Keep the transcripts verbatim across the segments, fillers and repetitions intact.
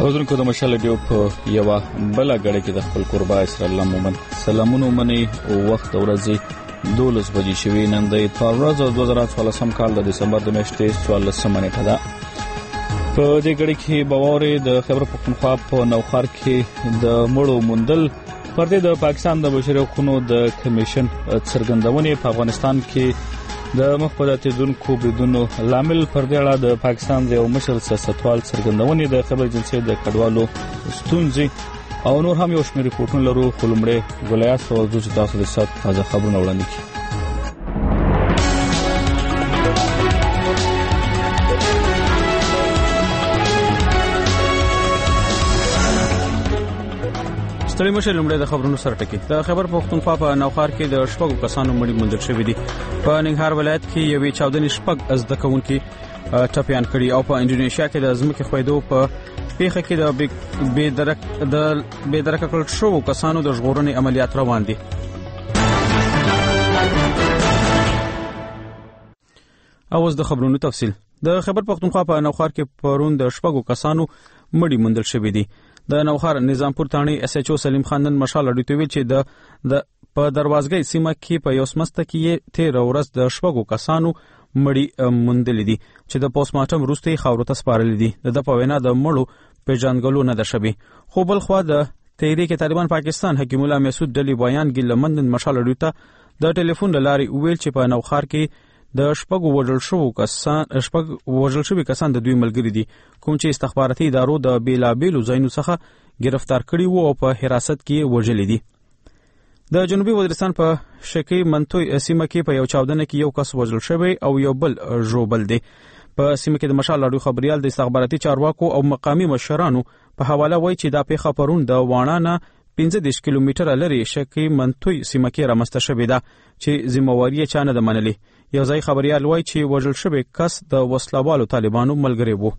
اوردونکو د مشال ډیو په یو بل غړې کې د خپل قربا اسرائیل مومن سلامونه منی او وخت ورځي دولس بجې شوي نن د اتفاق ورځ دوه زره څوارلسم کال د دسمبر د میاشتې څوارلسمه نیټه ده. په دې غړې کې باورې د خبر پښتونخوا په نوخار کې د مړو موندل پر دې د پاکستان د بشري حقوقو د کمیشن څرګندونې په افغانستان کې د مخبراتي دونکو بدونو لامل پر دې اړه د پاکستان د یو مشر سیاستوال څرګندونې د خبر جنسي د کډوالو ستونزې او نور هم یو شمېر ریپورتونه لرو. خو لومړی ګولیاس او د تاسو د سات تازه خبرونه وړاندې کړي. ستړي مشه لومړی د خبرونو سره ټکی. د خبر پښتونخوا په نوخار کې د شپږو کسانو مړي موندل شوي دي. په ننګرهار ولایت کې یوې چاودنې شپږ زده کوونکي ټپیان کړي او په انډونیشیا کې د ځمکې ښویدو په پیښه کې د بې درک د بې درکه کړل شوو کسانو د ژغورنې عملیات روان دي. اوس د خبرونو تفصیل. د خبر پښتونخوا په نوخار کې پرون د شپږو کسانو مړي موندل شوي دي. د نوخار نظامپور تاڼي اس ایچ او سلیم خاندن مشال اډیټو ویل چې د د په دروازګۍ سیمه کې په یو سمسته کې تیر ورځ د شپږو کسانو مړي موندل دي چې د پوسټ مارټم وروسته خاورو ته سپارل دي. د په وینا د مړو پیژنګلو نه ده شوی. خو بل خو د تحریک طالبان پاکستان حکیم الله مسعود ډلی بیان کې لمندن مشال اډیټو د ټلیفون لاري ویل چې په نوخار کې د شپږو وژل شوو کسان شپږ وژل شوي کسان د دوی ملګري دي کوم چې استخباراتي ادارو د بیلابیلو ځایونو څخه گرفتار کړي وو او په حراست کې وژل دي. د جنوبي وزیرستان په شکی منتوي سیمه کې په یو چاودنه کې یو کس وژل شوی او یو بل ژوبل دی. په سیمه کې د مشال اډیو خبريال د استخباراتي چارواکو او مقامی مشرانو په حواله وایي چې دا پیښه پرون د وانه نه پنځه دېرش کیلومتره لري شکی منتوي سیمه کې رامنځته شوې ده چې ذمہواری یې چا نه ده منلې. یو ځای خبريال وایي چې وژل شوی کس د وسلوالو طالبانو ملګری وو.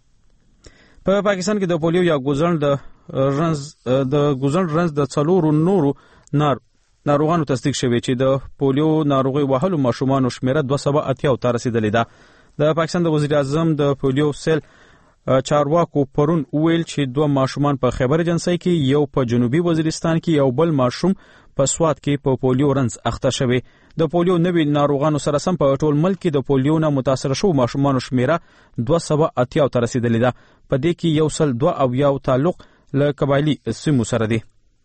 په پاکستان کې د پولیو یا ګوزن د رنز د ګوزن رنز د څلورو نورو نار ناروغانو تصدیق شوی چې د پولیو ناروغي وهلو ماشومان شمیره دوه سوه اتیا ته رسیدلې ده. د پاکستان د وزیر اعظم د پولیو سیل چارواکو پرون ویل چې دوه ماشومان په خیبر جنسي کې یو په جنوبي وزیرستان کې یو بل ماشوم په سوات کې په پولیو رنز اخته شوی. د پولیو نوي ناروغانو سره سم په ټول ملک کې د پولیو نه متاثر شوو ماشومان شمیره دوه سوه اتیا ته رسیدلې ده. په دې کې یو سل دوه او یو تعلق له قبایلی سیمو سره دی.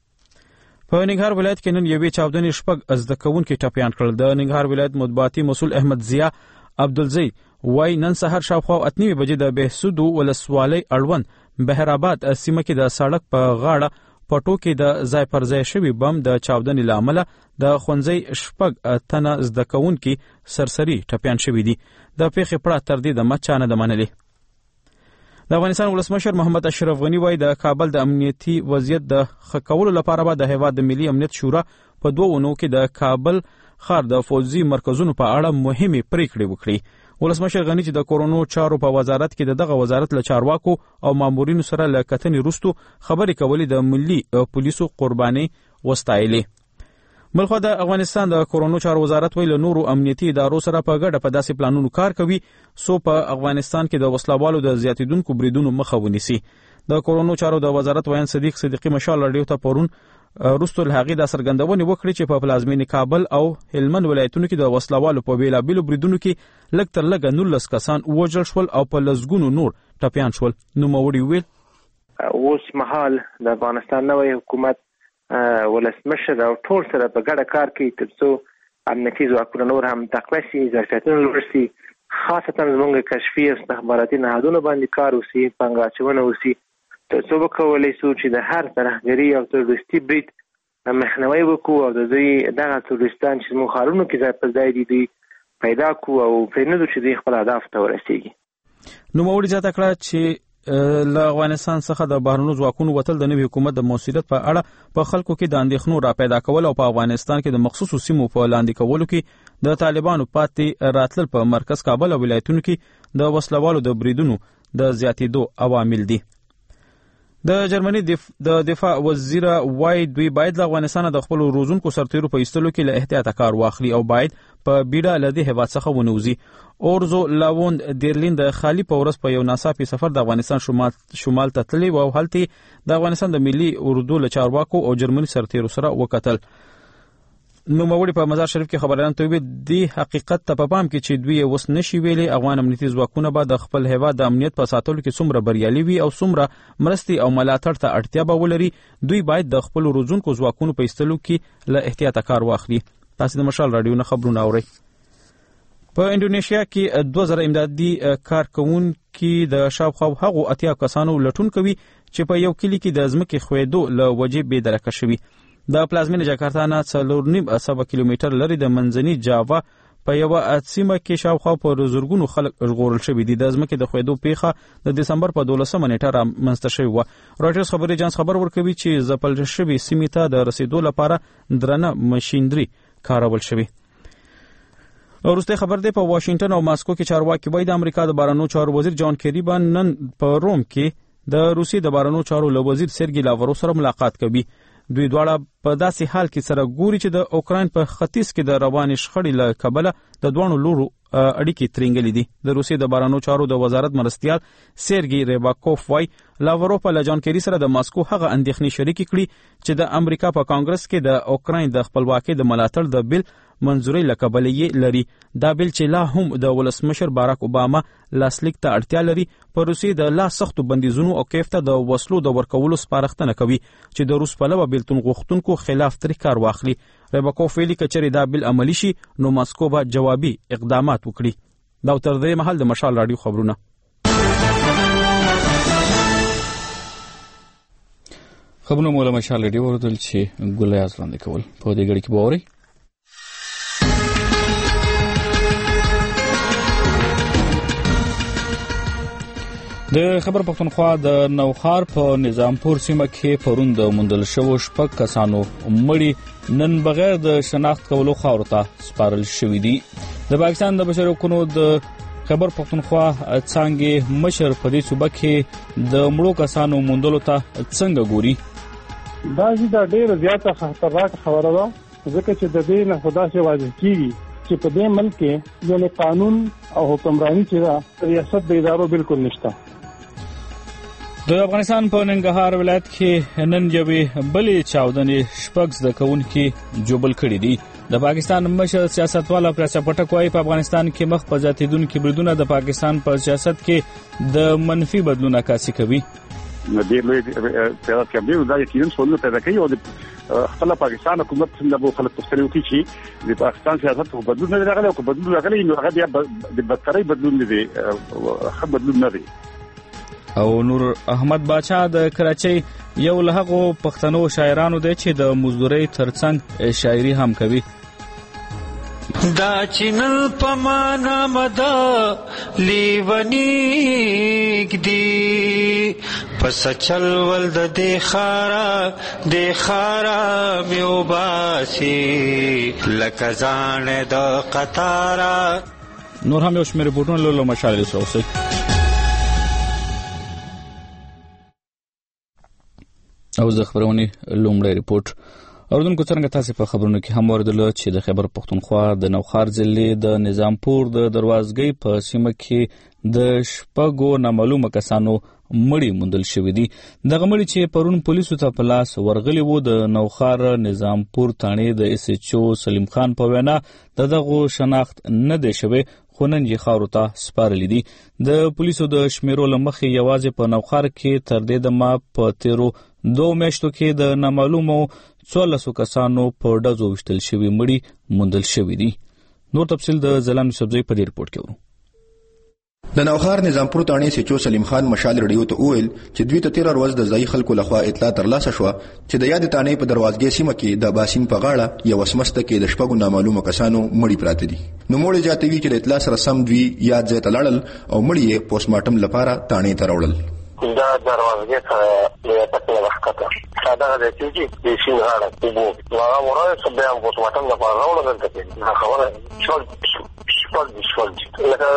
په ننګرهار ولایت کې نن یوې چاودنې شپږ زده کوونکي ټپیان کړل. د ننګرهار ولایت مطبوعاتي مسؤل احمد ضیا عبدالزی وای نن سحر شاوخوا اتنی بجې د بهسود ولسوالۍ اړوند بهرآباد سیمه کې د سړک په غاړه پټو کې د ځای پر ځای شوي بم د چاودنې له امله د ښوونځي شپږ تنه زده کوونکي سرسري ټپیان شوي دي. د پیښې پړه تر دې دمه چا نه ده منلې. د افغانستان ولسمشر محمد اشرف غني وایي د کابل د امنیتي وضعیت د ښه کولو لپاره به د هیواد د ملي امنیت شورا په دوه اونو کې د کابل ښار د فوځي مرکزونو په اړه مهمې پریکړې وکړي. ولسمشر غني چې د کورونو چارو په وزارت کې د دغه وزارت له چارواکو او مامورینو سره له کتنې وروسته خبرې کولې د ملي پولیسو قرباني وستایلې. بلخو د افغانستان د کورونو چارو وزارت ویل نورو امنیتي ادارو سره په ګډه په داسې پلانونو کار کوي سو په افغانستان کې د وسلوالو د زیاتیدونکو بریدونو مخه ونیسي. د کورونو چارو د وزارت ویان صدیق صدیقی مشال اډیو ته پرون رستل هغې د څرګندونې وکړي چې په پلازمینې کابل او هلمند ولایتونو کې د وسلوالو په بیلابیلو بریدونو کې لږ تر لږه نولس کسان ووژل شول او په لسګونو نور ټپیان شول. نوموړي ویل اوس مهال د افغانستان نوی حکومت ولسمشر او ټول سره په ګډه کار کوي تر څو امنیتي ځواکونه نور هم تقویه شي، ظرفیتونه لوړ شي، خاصتا زموږ کشفي او استخباراتي نهادونو باندې کار وشي، پانګه اچونه وشي تر څو وکولی شو چې د هر ترهګري او تروریستي برید مخنیوی وکړو او د دوی دغه تروریستان چې زموږ ښارونو کې ځای پر ځای دي دوی پیدا کړو او پرېنږدو چې دوی خپل اهدافو ته ورسېږي. نوموړي زیاته کړه چې له افغانستان څخه د بهرنیو ځواکونو وتل د نوي حکومت د موثریت په اړه په خلکو کې د اندېښنو را پیدا کول او په افغانستان کې د مخصوصو سیمو په لاندې کولو کې د طالبانو پاتې راتلل په مرکز کابل او ولایتونو کې د وسلوالو د بریدونو د زیاتېدو عوامل دي. د جرمني د دفاع وزیر وای دوی باید له افغانستان د خپل روزونکو سرتیرو په ایستلو کې له احتیاط کار واخلي او باید په بیډه لدی هیواد څخه ونوزي. اورزو لاوند دیرلین د خالی په ورځ په یو ناڅاپي سفر د افغانستان شمال شمال ته تللی او هلته د افغانستان د ملي اردو له چارواکو او جرمني سرتیرو سره وکتل. نو موري په مزار شریف کې خبريان ته وی دی حقیقت ته په پام کې چې دوی وس نشي ویلي افغان امنیتي ځواکونه به د خپل هیواد د امنیت په ساتلو کې څومره بریالي وي او څومره مرستي او ملاتړ ته اړتیا به ولري. دوی باید د خپل روزونکو ځواکونو په ایستلو کې له احتیاط کار واخلي. تاسو د مشال رادیو نه خبرونه اورئ. په انډونیشیا کې دوه زره امدادي کارکونکي د شاوخوا هغو اتیا کسانو لټون کوي چې په یو کلی کې د ځمکې خویدو له وجې بې درکه شوي. د پلازمینې جاکارتا نه څلور نیم سوه کیلومتر لري د منځني جاوا په یوه سیمه کې شاوخوا په زرګونو خلک ژغورل شوي دي. د ځمکې د خویدو پیښه د دسمبر په دولسمه نیټه رامنځته شوې وه. راټرز خبري اژانس خبر ورکوي چې ځپل شوي سیمې ته د رسیدو لپاره درنه ماشینري کارول شوي. وروسته خبر دی په واشنگټن او ماسکو کې چارواکي وایي د امریکا د بهرنیو چارو وزیر جان کیری به نن په روم کې د روسیې د بهرنیو چارو له وزیر سرګي لاوروف سره ملاقات کوي. دوی دواړه په داسې حال کې سره ګوري چې د اوکراین په ختیځ کې د روانې شخړې له کبله د دوه لورو اړیکې ترنګلې دي. د روسیې د بهرنیو چارو د وزارت مرستیال سرګي ریباکوف وایي لاوروف له جان کیری سره د ماسکو هغه اندېښنې شریکې کړي چې د امریکا په کانګرس کې د اوکراین د خپلواکۍ د ملاتړ د بل منظوري لکبل یې لري. دا بل چې لا هم د ولسمشر باراک اوباما لاسلیک ته اړتیا لري په روسیې د لا سختو بندیزونو او کیف ته د وسلو د ورکولو سپارښتنه کوي چې د روس پلوه بیلتون غوښتونکو خلاف ترې کار واخلي. ریباکوف ویلي که چېرې دا بل عملي شي نو ماسکو به جوابي اقدامات وکړي. دا تر دې مهال د مشال راډیو خبرونه. خبرونه مولا مشال راډیو ورته چې ګولای ازلاندې کول په دې غړي کې باوري. د خبر پښتونخوا د نوخار په نظامپور سیمه کې پرون د موندل شوو شپږ کسانو مړي نن بغیر د شناخت کولو خاورو ته سپارل شوي دي. د پاکستان د بشري حقوقو د خبر پښتونخوا څانګې مشر په دې صوبه کې د مړو کسانو موندلو ته څنګه ګوري. دا چې ډېر زیاته خطرناک خبره ده ځکه چې د دې نه خدا شي واضح کیږي چې په دې ملک کې یو قانون او حکمرانی چې دا ریاست د ادارو بالکل نشته. د افغانستان په ننګرهار ولایت کې نن یوې بلې چاودنې شپږ زده کوونکي جوبل کړي دي. د پاکستان مشر سیاستوال پرسا پټک وايي په افغانستان کې مخ په زیاتېدونکي بریدونه د پاکستان په سیاست کې د منفي بدلون عکاسي کوي. د لوی سیاست کې د یقین څولو پیدا کوي او د خپل پاکستان حکومت څنګه به خلک تفصیل وکړي چې د پاکستان سیاست په بدلون نه راغلی او بدلون راغلی نو هغه بیا د بدتري بدلون نه دی خو بدلون نه دی. او نور احمد باچا د کراچۍ یو له هغو پښتنو شاعرانو دی چې د مزدورۍ ترڅنګ شاعري هم کوي. دا چینل پمانا مدا لیونیک دی پس چل ول د دې خارا د خارا میو باسی لکه ځان د قطارا. نور هم یو شمېر رپورټونه له مشال سره اوسئ. او د خبرونې لومړی رپورټ اوردونکو څنګه تاسو په خبرونو کې هم اوریدل چې د خیبر پښتونخوا د نوخار ضلع د نظامپور د دروازګۍ په سیمه کې د شپږو نامعلومه کسانو مړي موندل شوي دي. دغه مړي چې پرون پولیسو ته په لاس ورغلي وو د نوخار نظامپور تاڼې د اس ایچ او سلیم خان په وینا د دغو شناخت نه دی شوی خو نن یې خاورو ته سپارلي دي. د پولیسو د شمیرو له مخې یوازې په نوخار کې تر دې دمه په تیرو دو میاشتو کې د نامعلومو څوارلسو کسانو په ډزو وشتل شوي مړي موندل شوي دي. نور تفصیل د ځلان یوسفزۍ په دې رپورټ کې ورو. د نوخار نظامپور تاڼې سچو سلیم خان مشال رډیو ته وویل چې دوی ته تیر ورځ د ځای خلکو لخوا اطلاع ترلاسه شوه چې د یاد تاڼې په دروازګۍ سیمه کې د باسین په غاړه یو سمسته کې د شپږو نامعلومه کسانو مړي پراته دي. نو موږ جاتوي چې د اطلاع سره سم دوی یاد ځای ته لاړل او مړي یې پوسټمارټم لپاره تاڼې ته راوړل. دا دروازګۍ سره له پټه وخته ساده د چوجي د شین غاړه وګو هغه ورته بیا پوسټمارټم لپاره راوړل دلته نه خبره شو شپږ شپږ لکه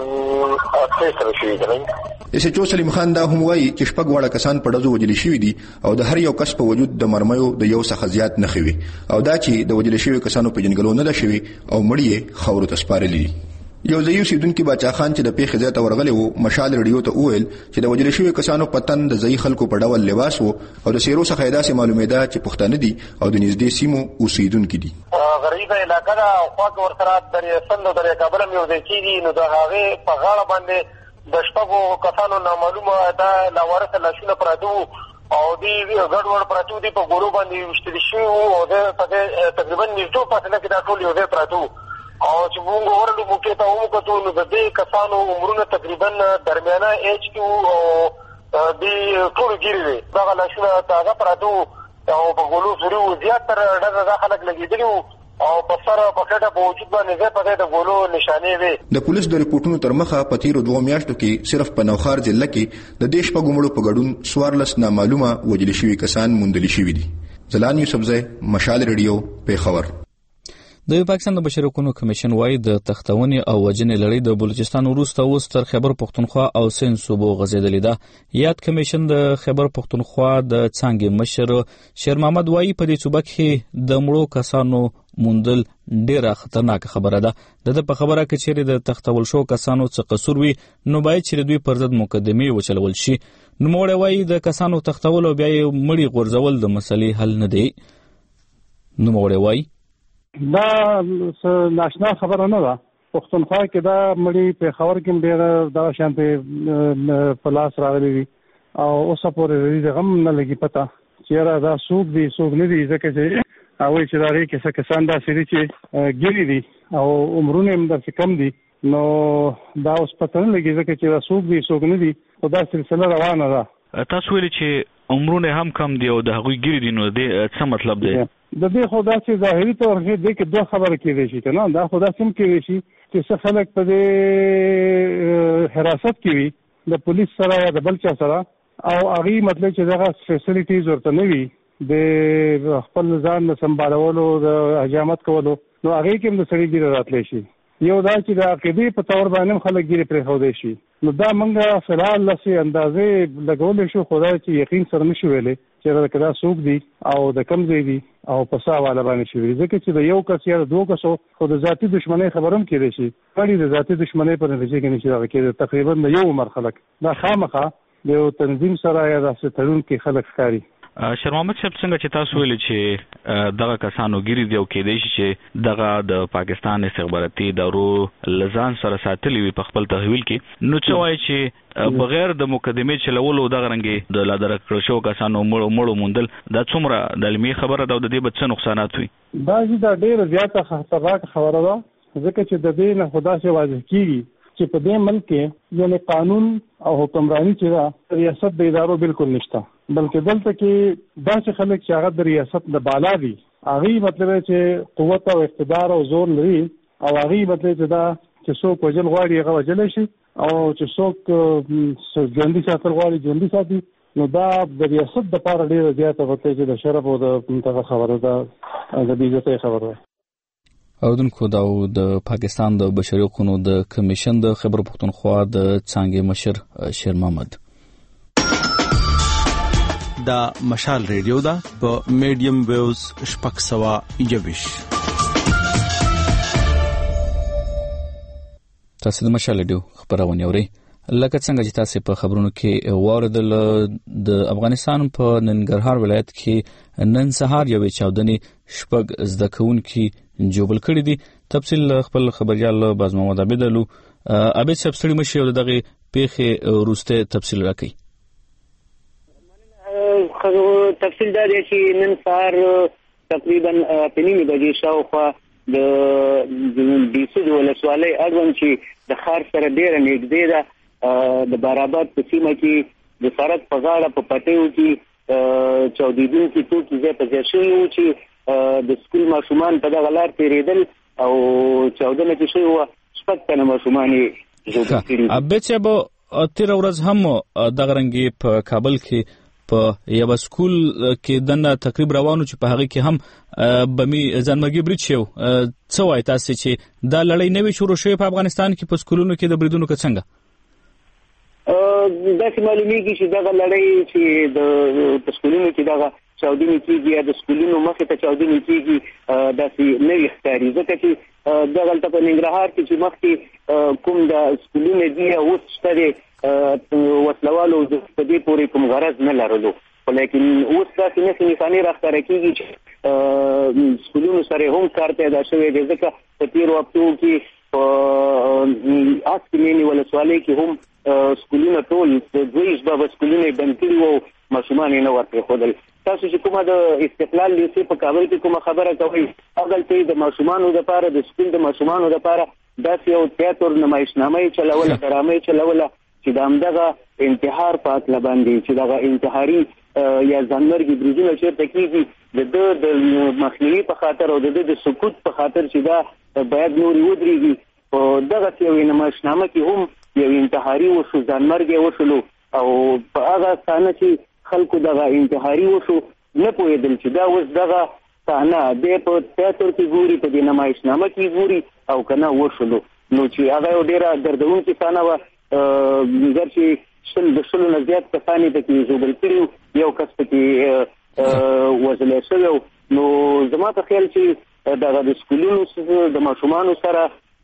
اته سره شي دی. اس ایچ او سلیم خان دا هم وایي چې شپږ واړه کسان په ډزو وجل شوي دي او د هر یو کس په وجود د مرمیو د یو څخه زیات نښې وي او دا چې د وجل شوي کسانو په جنګلو نه ده شوي او مړي یې خاورو ته سپارلي دي. یو ځای اوسیدونکي باچا خان چې د پیښې ځای ته ورغلی و مشال رادیو ته وویل چې د وجل شوي کسانو په تن د ځایي خلکو په ډول لباس و او د څېرو څخه یې داسې معلومېده چې پښتانه دي او د نږدې سیمو اوسیدونکي دي. غریبه علاقه ده او خواږه ورسره درې سند او درې کابل هم یو ځای کېږي نو د هغې په غاړه باندې د شپږو کسانو نامعلومه دا لاوارثه لاشونه پراته وو او دوی ګډوډ پراته وو، دوی په ګورو باندې ویشتلي شوي وو او د په دې تقریبا نږدې فاصله کې دا ټول یو ځای پراته وو او چې موږ ورغلو موقع ته وکتو نو د دې کسانو عمرونه تقریبا درمیانه ایج کې وو او دوی ټول ګیرې وې. دغه لاشونه تازه پراته وو او په ګولو سوري وو، زیاتره ډزه دا خلک لګېدلي وو او په سر په کټه په وجود باندې ځای په ځای د ګولو نشانې وې. د پولیس د ریپورتونو تر مخه په تیرو دوه میاشتو کې صرف په نوخار ضلع کې د دې شپږو مړو په ګډون څوارلس نامعلومه وژل شوي کسان موندل شوي دي. ځلان یوسفزی، مشال ریډیو، پیښور. د پاکستان د بشري حقوقو کمیشن وايي د تختونې او وجنې لړۍ د بلوچستان وروسته اوس تر خیبر پختونخوا او سند صوبو غځېدلې ده. یاد کمیشن د خیبر پختونخوا د څانګې مشر شیر محمد وايي په دې صوبه کې د مړو کسانو موندل ډیره خطرناک خبره ده. د په خبره کې چې د تختول شو کسانو څخه قصور وي نو باید چې دوی پر ضد مقدمه وچلول شي. نو موږ وايي د کسانو تختول او بیا مړي غورځول د مسلې حل نه دی. نو موږ وايي دا ناشنا خبره نه ده. پښتونخوا کې دا مړي په خبر کې ډېر دا شانته په لاس راغلي دي او اوس پورې دې غم نه لګي پتا چیرې دا سوق دي سوق نه دي ځکه چې او چې دا ری کې څه کسان دا سړي چې ګيري دي او عمرونه هم د کم دي نو دا اوس پته نه لګي ځکه چې دا سوق دي سوق نه دي او دا سلسله روانه ده. تاسو ویل چې عمرونه هم کم دي او د هغوی ګيري دي نو دې څه مطلب دی؟ د دې خدا چې ظاهري تور کې د کې دوه خبره کېږي چې کنه دا خدا سم کېږي چې څه خلک په دې حراست کې وي د پولیس سره یا د بل چا سره او هغه مطلب چې دغه فیسیلیټیز ورته نه وي د خپل ځان سمبالولو د حجامت کولو نو هغه کې هم د سړي ګیر راتلی شي. یو دا چې د عقیدې په تور باندې خلک ګیر پرې خو شي نو دا منګه فلال لسی اندازې لګول شو خدای چې یقین سره نشو ویلې چې دا کدا سوق دي او د کم ځای دي او په ساواله باندې شي ځکه چې د یو کس یا دوه کسو خو د ذاتی دښمنۍ خبرم کېږي شي کړي د ذاتی دښمنۍ په نتیجه کې نشي راکېږي. تقریبا د یو عمر خلک دا خامخه د یو تنظیم سره یا د سترون کې خلک ښکاري. شیر محمد صاحب څنګه چې تاسو ویل چې دغه کسانو ګیري دی او کېدای شي چې دغه د پاکستان استخباراتي ادارو لزان سره ساتلي وي په خپل تحویل کې نو څه وایي چې بغیر د مقدمه چلولو دغه رنګي د لادر کړو شو کسانو مړو مړو موندل دا څومره د علمي خبره ده او د دې به څه نقصانات وي؟ دا چې دا ډېر زیاته خطرناک خبره ده ځکه چې د دې نه خدا سے واضح کیږي چې په دې ملک کې یعنی قانون او حکمرانی چې دا ریاست د ادارو بالکل نشته بلکې دلته کې داسې خلک چې هغه د ریاست د بالا دي هغه مطلب چې قوت او اقتدار او زور لري او هغه مطلب چې دا چې څوک وجل غواړي هغه وجل شي او چې څوک ژوندي ساتل غواړي ژوندي ساتي نو دا د ریاست د پاره ډیره زیاته وته چې د شرف او د منتخب خبره ده د بیزته خبره ده. اوردونکو دا د پاکستان د بشري حقوقو د کمیشن د خیبر پختونخوا د څانګې مشر شیر محمد. دا مشال ریډیو دا په میډیم ویوز شپږ سوه یوویش. تاسو د مشال ریډیو خبرونه اورئ. لکه څنګه چې تاسو په خبرونو کې واردل د افغانستان په ننګرهار ولایت کې نن سهار یوې چاودنې شپږ زده کوونکي جوړل کړي دي. تفصیل خپل خبريال باز محمد عبدالو ابي سبسټري مشي او دغه پیخه روسته تفصیل راکړي. تفصیل دا دی چې نن سهار تقریبا پنځه بجې شاوخوا د دیسو د ولسوالۍ اړوند چې د خار سره ډېر نږدې ده د باراباد په سیمه کې د سرک په غاړه په پټیو کې چاودیدونکي توکي ځای په ځای شوي وو چې د سکول ماشومان په دغه لار تېرېدل او چاودنه چې شوې وه شپږ تنه ماشومان یې ژوبل کړي. ابد صاحب تېره ورځ هم دغه رنګې په کابل کې په یو سکول کې دنه تقریبا روانو چې په هغه کې هم بمی ځانمرګي برید شو. څه وایي تاسو چې دا لړۍ نوې شروع شوې په افغانستان کې په سکولونو کې د بریدونو څنګه؟ دا چې معلومیږي چې دا لړۍ چې د سکولونو کې دا چاودنې کیږي یا د سکولونو مخې ته چاودنې کیږي دا چې نوې ښکاري، ځکه چې دا غلطه په ننګرهار کې چې مخکې کوم د سکولونو دی اوس شته وسلوالو د دې پورې کوم غرض نه لرلو، ولیکن اوس دا چې نښې نښانې راښکاره کېږي چې سکولونو سره هم کار پیدا شوی دی، ځکه په تېرو هفتو کې په اس کمینې ولسوالۍ کې هم سکولونه ټول دویش به سکولونه بند کړي وو، ماشومان یې نه ورپرېښودل. تاسو چې کومه د استقلال لیسې په کابل کې کومه خبره کوئ، هغلته د ماشومانو دپاره د سکول د ماشومانو دپاره داسې یو تیاتر نمایشنامه یې چلوله، ډرامه یې چلوله چې د همدغه انتحار په هکله باندې چې دغه انتحاري یا ځانمرګي بریدونه چېرته کېږي د ده د مخنیوي په خاطر او د ده د سکوت په خاطر چې دا باید نورې ودرېږي. په دغسې یو نمایشنامه کې هم یو انتحاري وشو، ځانمرګی وشلو او په هغه صحنه چې خلکو دغه انتحاري وشو نه پوهېدل چې دا اوس دغه صحنه دی په تیاتر کې ګوري، په دې نمایشنامه کې ګوري او که نه وشلو، نو چې هغه یو ډېره دردونکې صحنه وه. ګر چې شل د شلو نه زیات کسان یې پکې ژوبل کړي، یو کس پکې وژلی شوی. نو زما په خیال چې دغه د سکولونو د ماشومانو سره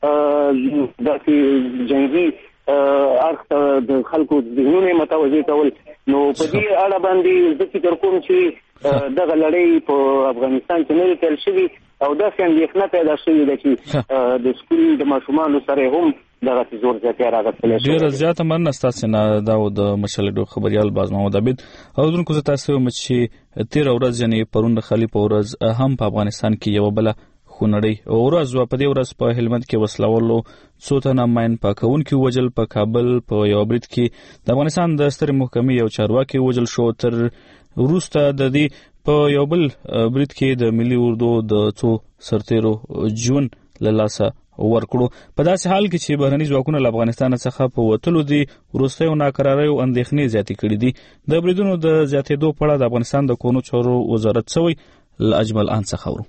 داسې جنګي اړخ ته د خلکو ذهنونه یې متوجه کول، نو په دې اړه باندې زه فکر کوم چې دغه لړۍ په افغانستان کې نه دی پیل شوي او داسې اندېښنه پیدا شوې ده چې د سکول د ماشومانو سره هم دغه زور زیاتیا راغلی شوی. ډېره زیاته مننه ستاسې نه. دا و د مشال ډو خبریال باز محمد عابد. اورونکو زه تاسو وایم چې تېره ورځ یعنې پرون د خالي په ورځ هم په افغانستان کې یوه بله خونړۍ ورځ وه. په دې ورځ په هلمند کې وسلوالو څو تنه ماین پاکونکي ووژل. په کابل په یوه برید کې د افغانستان د سترې محکمې یو چارواکي ووژل شو. تر وروسته د دې په یو بل برید کې د ملي اردو د څو سرتیرو ژوند له لاسه ورکړو. په داسې حال کې چې بهرني ځواکونه له افغانستان څخه په وتلو دي وروستیو ناکراریو اندېښنې زیاتې کړي دي. د بریدونو د زیاتېدو په اړه د افغانستان د کورنیو چارو وزارت څه وایي؟ له اجمل ان څخه اورو.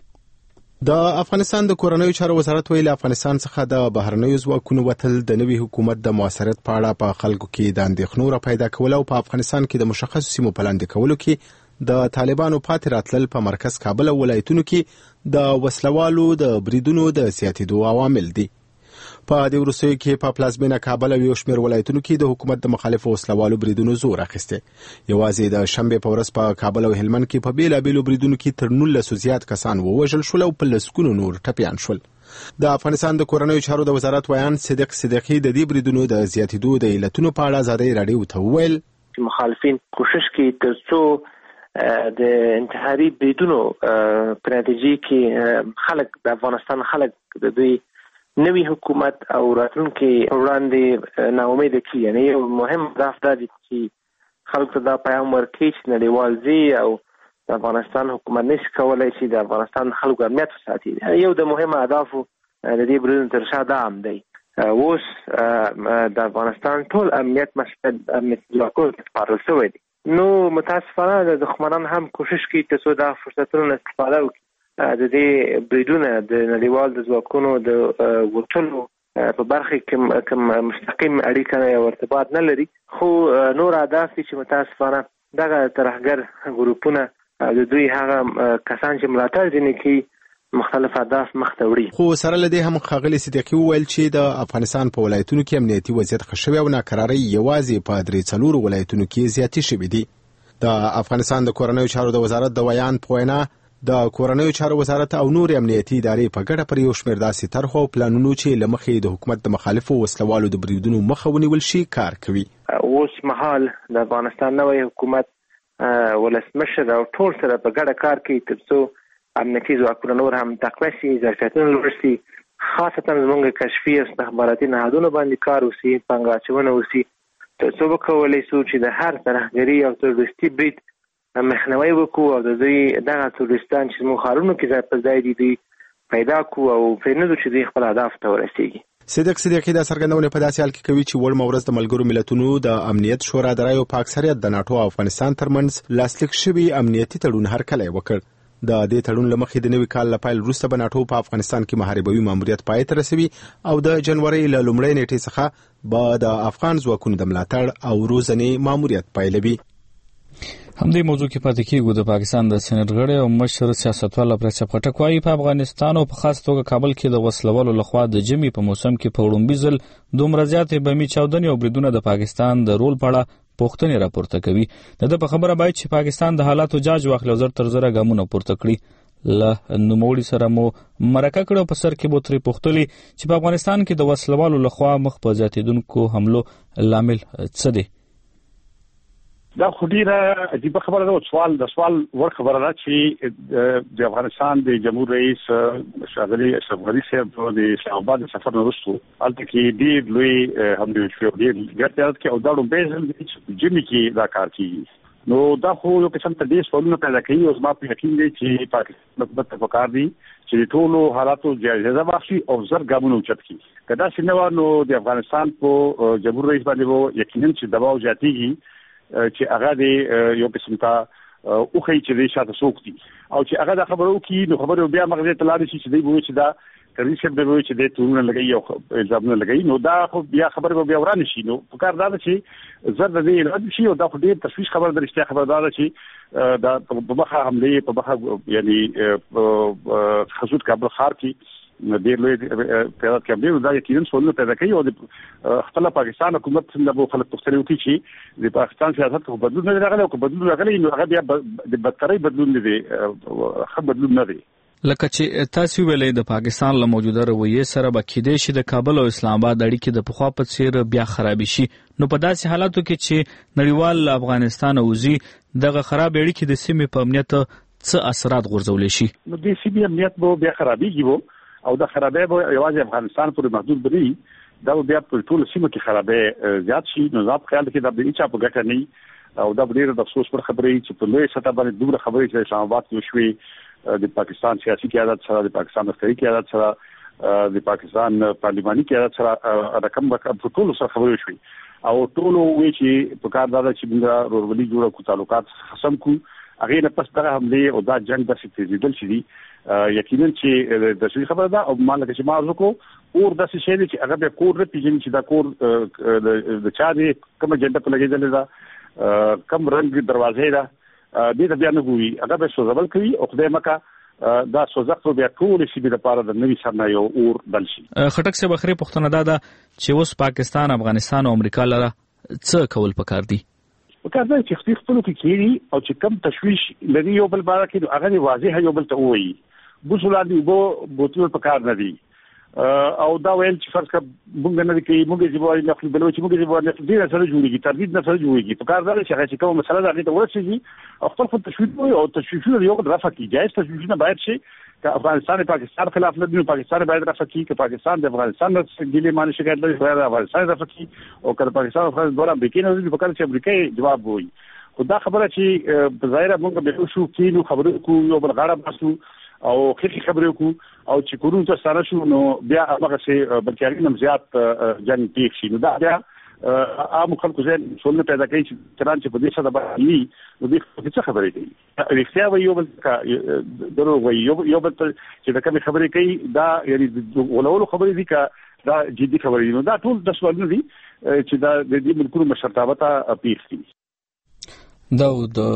د افغانستان د کورنیو چارو وزارت ویلي افغانستان څخه د بهرنیو ځواکونو وتل د نوي حکومت د موثریت په اړه په خلکو کې د اندېښنو را پیدا کول او په افغانستان کې د مشخصو سیمو په لاندې کولو کې د طالبانو پاتې راتلل په مرکز کابل او ولایتونو کې د وسلوالو د بریدونو د زیاتېدو عوامل دي. په دې وروستیو کې په پلازمینه کابل او یو شمېر ولایتونو کې د حکومت د مخالفو وسلوالو بریدونو زور اخیستی. یوازې د شنبې په ورځ په کابل او هلمند کې په بېلابېلو بریدونو کې تر نولسو زیات کسان ووژل شول او په لسګونو نور ټپیان شول. د افغانستان د کورنیو چارو د وزارت ویان صدیق صدیقي د دې بریدونو د زیاتېدو د علتونو په اړه ازادۍ راډیو ته وویل چې مخالفین کوشش کوي تر څو د انتحاري بریدونو په نتیجه کې خلک د افغانستان خلک د دوی نوی حکومت او راتلونکي وړاندې ناامید کړي. یعنی یو مهم هدف دا دی چې خلکو ته دا پیغام ورکړي چې نړیوال ځي او د افغانستان حکومت نشي کولی چې د افغانستان خلکو امنیت وساتي. یو د مهمو اهدافو د دې بریدونو تر شا دا هم دی. اوس د افغانستان ټول امنیت مسؤل امنیت ځواکونو ته سپارل شوی دی. نو متاسفانه د دښمنان هم کوشش کوي ترڅو دا فرصتونه استفاده وکړي. د دې بریدونه د نړیوال د ځواکونو د وټلو په برخه کې کوم مستقیم اړیکه یا ارتباط نه لري، خو نور اهداف چې متاسفانه دغه ترهګر ګروپونه د دوی هغه کسان چې ملاتړ ځینې کوي مختلف اهداف مخته وړي. خو سره له دې هم ښاغلي صدیقي وویل چې د افغانستان په ولایتونو کې امنیتي وضعیت ښه شوی او ناکرارۍ یوازې په درې څلورو ولایتونو کې زیاتې شوې دي. د افغانستان د کورنیو چارو د وزارت د ویان په وینا د کورنیو چارو وزارت او نور امنیتي ادارې په ګډه پر یو شمېر داسې طرحو او پلانونو چې له مخې د حکومت د مخالفو وسلوالو د بریدونو مخه ونیول شي کار کوي. اوس مهال د افغانستان نوی حکومت ولسمشر او ټول سره په ګډه کار کوي ترڅو امنیتي ځواکونه نور هم تقویه شي، ظرفیتونه لوړ شي، خاصتا زموږ کشفي او استخباراتي نهادونو باندې کار وشي، پانګه اچونه وشي، ترڅو وکولی شو چې د هر ترهګري او تروریستي برید مخنیوی وکړو او د دوی دغه تروریستان چې زموږ ښارونو کې ځای پر ځای دي دوی پیدا کړو او پرېنږدو چې دوی خپل اهدافو ته ورسېږي. صدق صدیقی د څرګندونې په داسې حال کې کوي چې وړ مورز د ملګرو ملتونو د امنیت شورا د رایو په اکثریت د ناتو او افغانستان ترمنځ لاسلیک شوی امنیتي تړون هرکلی وکړ. د دې تړون له مخې د نوي کال له پیل وروسته به ناتو په افغانستان کې محاربوي ماموریت پای ته رسوي او د جنوري له لومړۍ نیټې څخه به د افغان ځواکونو د ملاتړ او روزنې ماموریت پیلوي. همدې موضوع کې پاتې کېږو. د پاکستان د سېنات غړی او مشر سیاستوال پرچپ خټک وایي په افغانستان او په خاص توګه کابل کې د وسلوالو لخوا د جمی په موسم کې په وړومبي ځل دومره زیاتې بمي چاودنې او بریدونه د پاکستان د رول په اړه پوښتنې راپورته کوي. د ده په خبره باید چې پاکستان د حالاتو جاج واخلي او زر تر زره ګامونه پورته کړي. له نوموړي سره مو مرکه کړې او په سر کې به ترې پوښتلې چې په افغانستان کې د وسلوالو لخوا مخ په زیاتېدونکو حملو لامل څه دی. دا خو ډیره عجیبه خبره ده. سوال د سوال ور خبره ده چې د افغانستان د جمهور رئیس ښاغلي اشرف غني صاحب د اسلام آباد سفر نه وروسته هلته کې ډېر لوی حملې وشوې، ډېر ګټه کې او دا ډومبې ځل جمی کې دا کار کیږي. نو دا خو یو قسم ته ډېر سوالونه پیدا کوي او زما په یقین دی چې پاکستان حکومت ته پکار دی چې ټولو حالاتو جایزه واخلي او زر ګامونه اوچت کړي. که داسې نه وه نو د افغانستان په جمهور رئیس باندې به یقینا چې دباو زیاتېږي چې هغه د یو قسم ته اوخی چې د شاته څوک دي او چې هغه د خبرو کې نو خبرو بیا مغزه تلاري شي چې دی وایي چې دا کړي چې دی وایي چې د تورونه لګي او الزامونه لګي نو دا خو بیا خبره بیا ورانه شي. نو په کار دا چې زر د دې رد شي او دا خو ډېر تشویش خبر درشته خبردار شي دا په مخه حمله په مخه یعنی خصوص کابل خار کې ډېر لوی پیدا کړي دا یقینا سوالونه پیدا کوي او د خپل پاکستان حکومت څنګه خلک پوښتنه وکړي چې د پاکستان سیاست په بدلون نه راغلی او په بدلون راغلی نو هغه بیا د بدتري بدلون نه دی، ښه بدلون نه دی. لکه چې تاسو ویلې د پاکستان له موجوده رویې سره به کېدای شي د کابل او اسلام آباد اړیکې د پخوا په څیر بیا خراب شي. نو په داسې حالاتو کې چې نړیوال افغانستان اوزي دغه خراب اړیکې د سیمې په امنیت څه اثرات غورځولی شي؟ نو د سیمې امنیت به بیا خرابېږي او د خرابې به یوازې افغانستان پورې محدود بني، دا بیا په ټول سیمه کې خرابې زیات شي. نو زاب خیال کې دا به هیڅ په ګټه نه او دا ډېر د افسوس پر خبرې چې په لوی سطح باندې دومره خبرې چې اسلام آباد کې وشوي د پاکستان سیاسي قیادت سره، د پاکستان عسکري قیادت سره، د پاکستان پارلماني قیادت سره رقم په ټول سره خبرې وشوي او ټول وی چې په کار دا چې موږ رورولي جوړه کو تعلقات خصم کو هغه نه پس دغه حمله او دا جنگ د سیتیدل شي یقینا چې د څه خبره ده او مالک چې ما ورکو اور د څه شي چې هغه به کور رپیژن چې دا کور د چا دي کوم جنډه په لګیدل ده کم رنگ دروازې ده دې ته بیا نه ګوري هغه به سوزبل کوي او خدای مکه دا سوزق بیا ټول شي د لپاره د نوي سرنا یو اور بل شي. خټک سے بخری پښتنه دا ده چې اوس پاکستان، افغانستان او امریکا لره څه کول پکار دي؟ وکړه چې خپل خپل کې کېږي او چې کم تشویش لري یو بل باره کې هغه واضح یو بل ته وایي بوسولادي وو بوتل په کار نه دي او دا ویل چې فرض کړه موږ نه کوي موږ چې وایي نه خپل بل چې موږ چې وایي نه ډیر سره جوړیږي تردید نه سره جوړیږي په کار دا چې هغه چې کوم مسله ده هغه ته ورسېږي او خپل خپل تشویش وي او تشویش یو رفع کی جایز تشویش نه باید شي که افغانستان پاکستان خلاف نه دی پاکستان باید رفع کی که پاکستان د افغانستان د ګیلې معنی شکایت لري باید افغانستان رفع کی او که پاکستان افغانستان دوه امریکای نه دی په کار چې امریکای جواب وایي. خدا خبره چې په ظاهر موږ به شو کینو خبرو کو یو بل غاړه باسو او خېخي خبرې کو او چې کورونو ته سره شو نو بیا هغه څه بلکې هغه نم زیات جنگ پیښ شي. نو دا بیا عام خلکو ځین څول پیدا کوي چې تران چې په دې سره باندې نو دې څه خبرې کوي رښتیا وایي یو بل درو وایي یو بل چې دا کوم خبرې کوي دا یعنی ولولو خبرې دي که دا جدي خبرې نو دا ټول د سوالونه دي چې دا د دې ملکونو مشرتابه پیښ دي. دا د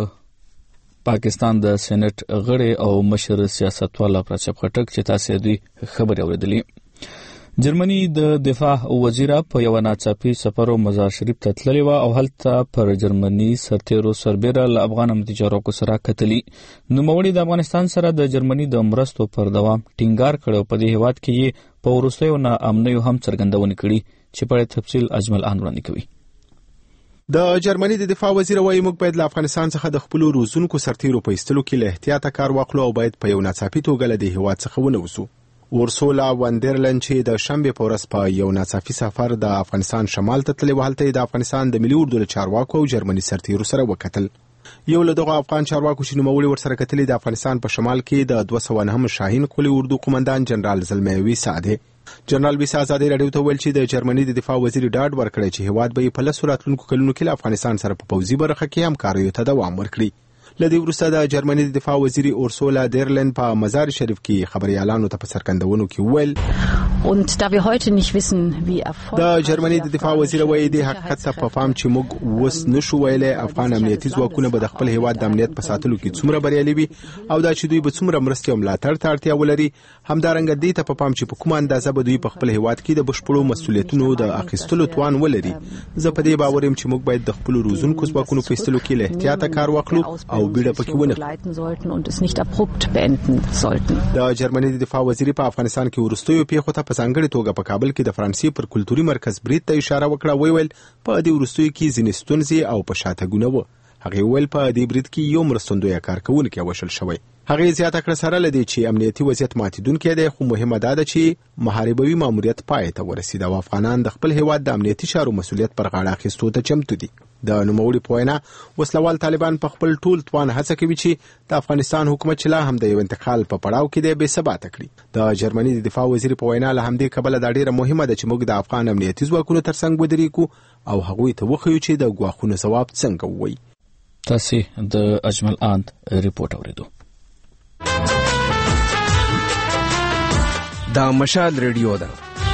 پاکستان د سېنات غړی او مشر سیاستوال پرچپ خټک چې تاسو دې خبرې اوریدلې. جرمني د دفاع وزیر په یو ناڅاپي سفر او مزار شریف ته تللی و او هلته پر جرمني سرتیرو سربېره له افغان امتجارو سره کتلی. نو موړي د افغانستان سره د جرمني د مرستو پر دوام ټینګار کړو په دې هیواد کې په ورسېو نه امنیو هم څرګندونه کړي چې په تفصیل اجمل ان وړاندې کوي. د جرمني د دفاع وزیر وايي موږ باید له افغانستان څخه د خپل روزونکو سرتیرو په ایستلو کې له احتیاطه کار واخلو او باید په یو ناڅاپي توګه له دې هیواد څخه ونه وځو. ورسولا وندرلند چې د شنبه په ورځ په یو ناڅاپي سفر د افغانستان شمال ته تللی و هلته د افغانستان د ملي اردو له چارواکو او جرمني سرتیرو سره وکتل. یو له دغه افغان چارواکو چې نوموړي ورسره کتلي د افغانستان په شمال کې د دوه سوه نهم شاهین قولي اردو قومندان جنرال زلمیوي سعدي جنرال ویس ازادي رادیو ته ویل چې د جرمني د دفاع وزیر ډاډ ورکړی چې هیواد به په لسو راتلونکو کلونو کې له افغانستان سره په پوځي برخه کې همکاریو ته دوام ورکړي. لدی وروسته د جرمني د دفاع وزیر اورسولا دیرلن په مزار شریف کې خبريالانو ته په سرګندونو کې ویل Und da wir heute nicht wissen, wie erfolgreich د جرمني د دفاع وزیر وایي د حقیقت څخه په فهم چې موږ وس نشو ویلای افغان امنیتي ځواکونه به د خپل هیواد د امنیت په ساتلو کې څومره بریالي وي او دا چې دوی به څومره مرستې او ملاتړ ته اړتیا ولري. همدارنګه دې ته په پام چې په کومه اندازه به دوی په خپل هیواد کې د بشپړو مسؤلیتونو د اخیستلو توان ولري. زه په دې باور یم چې موږ باید د خپل روزونکو ځواکونو په ایستلو کې له احتیاطه کار وکړو او بیړه پکې ونه د جرمني د دفاع وزیر په افغانستان کې ورستیو پیښو ته په ځانګړي توګه په کابل کې د فرانسې پر کلتوري مرکز برید ته اشاره وکړه. ویل په دې ورستیو کې ځینې ستونزې او په شاته ګونه و. هغه ویل په دې برید کې یو مرستندوی کارکونکي وشل شوی. هغه زیاته کړه سره لدی چې امنیتي وضعیت ماتیدونکې دی خو مهمه ده چې محاربوي ماموریت پای ته ورسید او افغانان د خپل هیواد د امنیتي چارو مسؤلیت پر غاړه اخیستو ته چمتو دي. د نوموړي په وینا وسلوال طالبان په خپل ټول توان هڅه کوي چې د افغانستان حکومت چې لا هم د یو انتقال په پړاو کې دی بې ثباته کړي. د جرمني د دفاع وزیر په وینا له همدې کبله دا ډیره مهمه ده چې موږ د افغان امنیتي ځواکونو ترڅنګ ودرېږو او هغوی ته وښیو چې د ګواښونو ځواب څنګه ووایي. تاسو د اجمل آند ریپورت اوریدو. دا مشال ریډیو ده.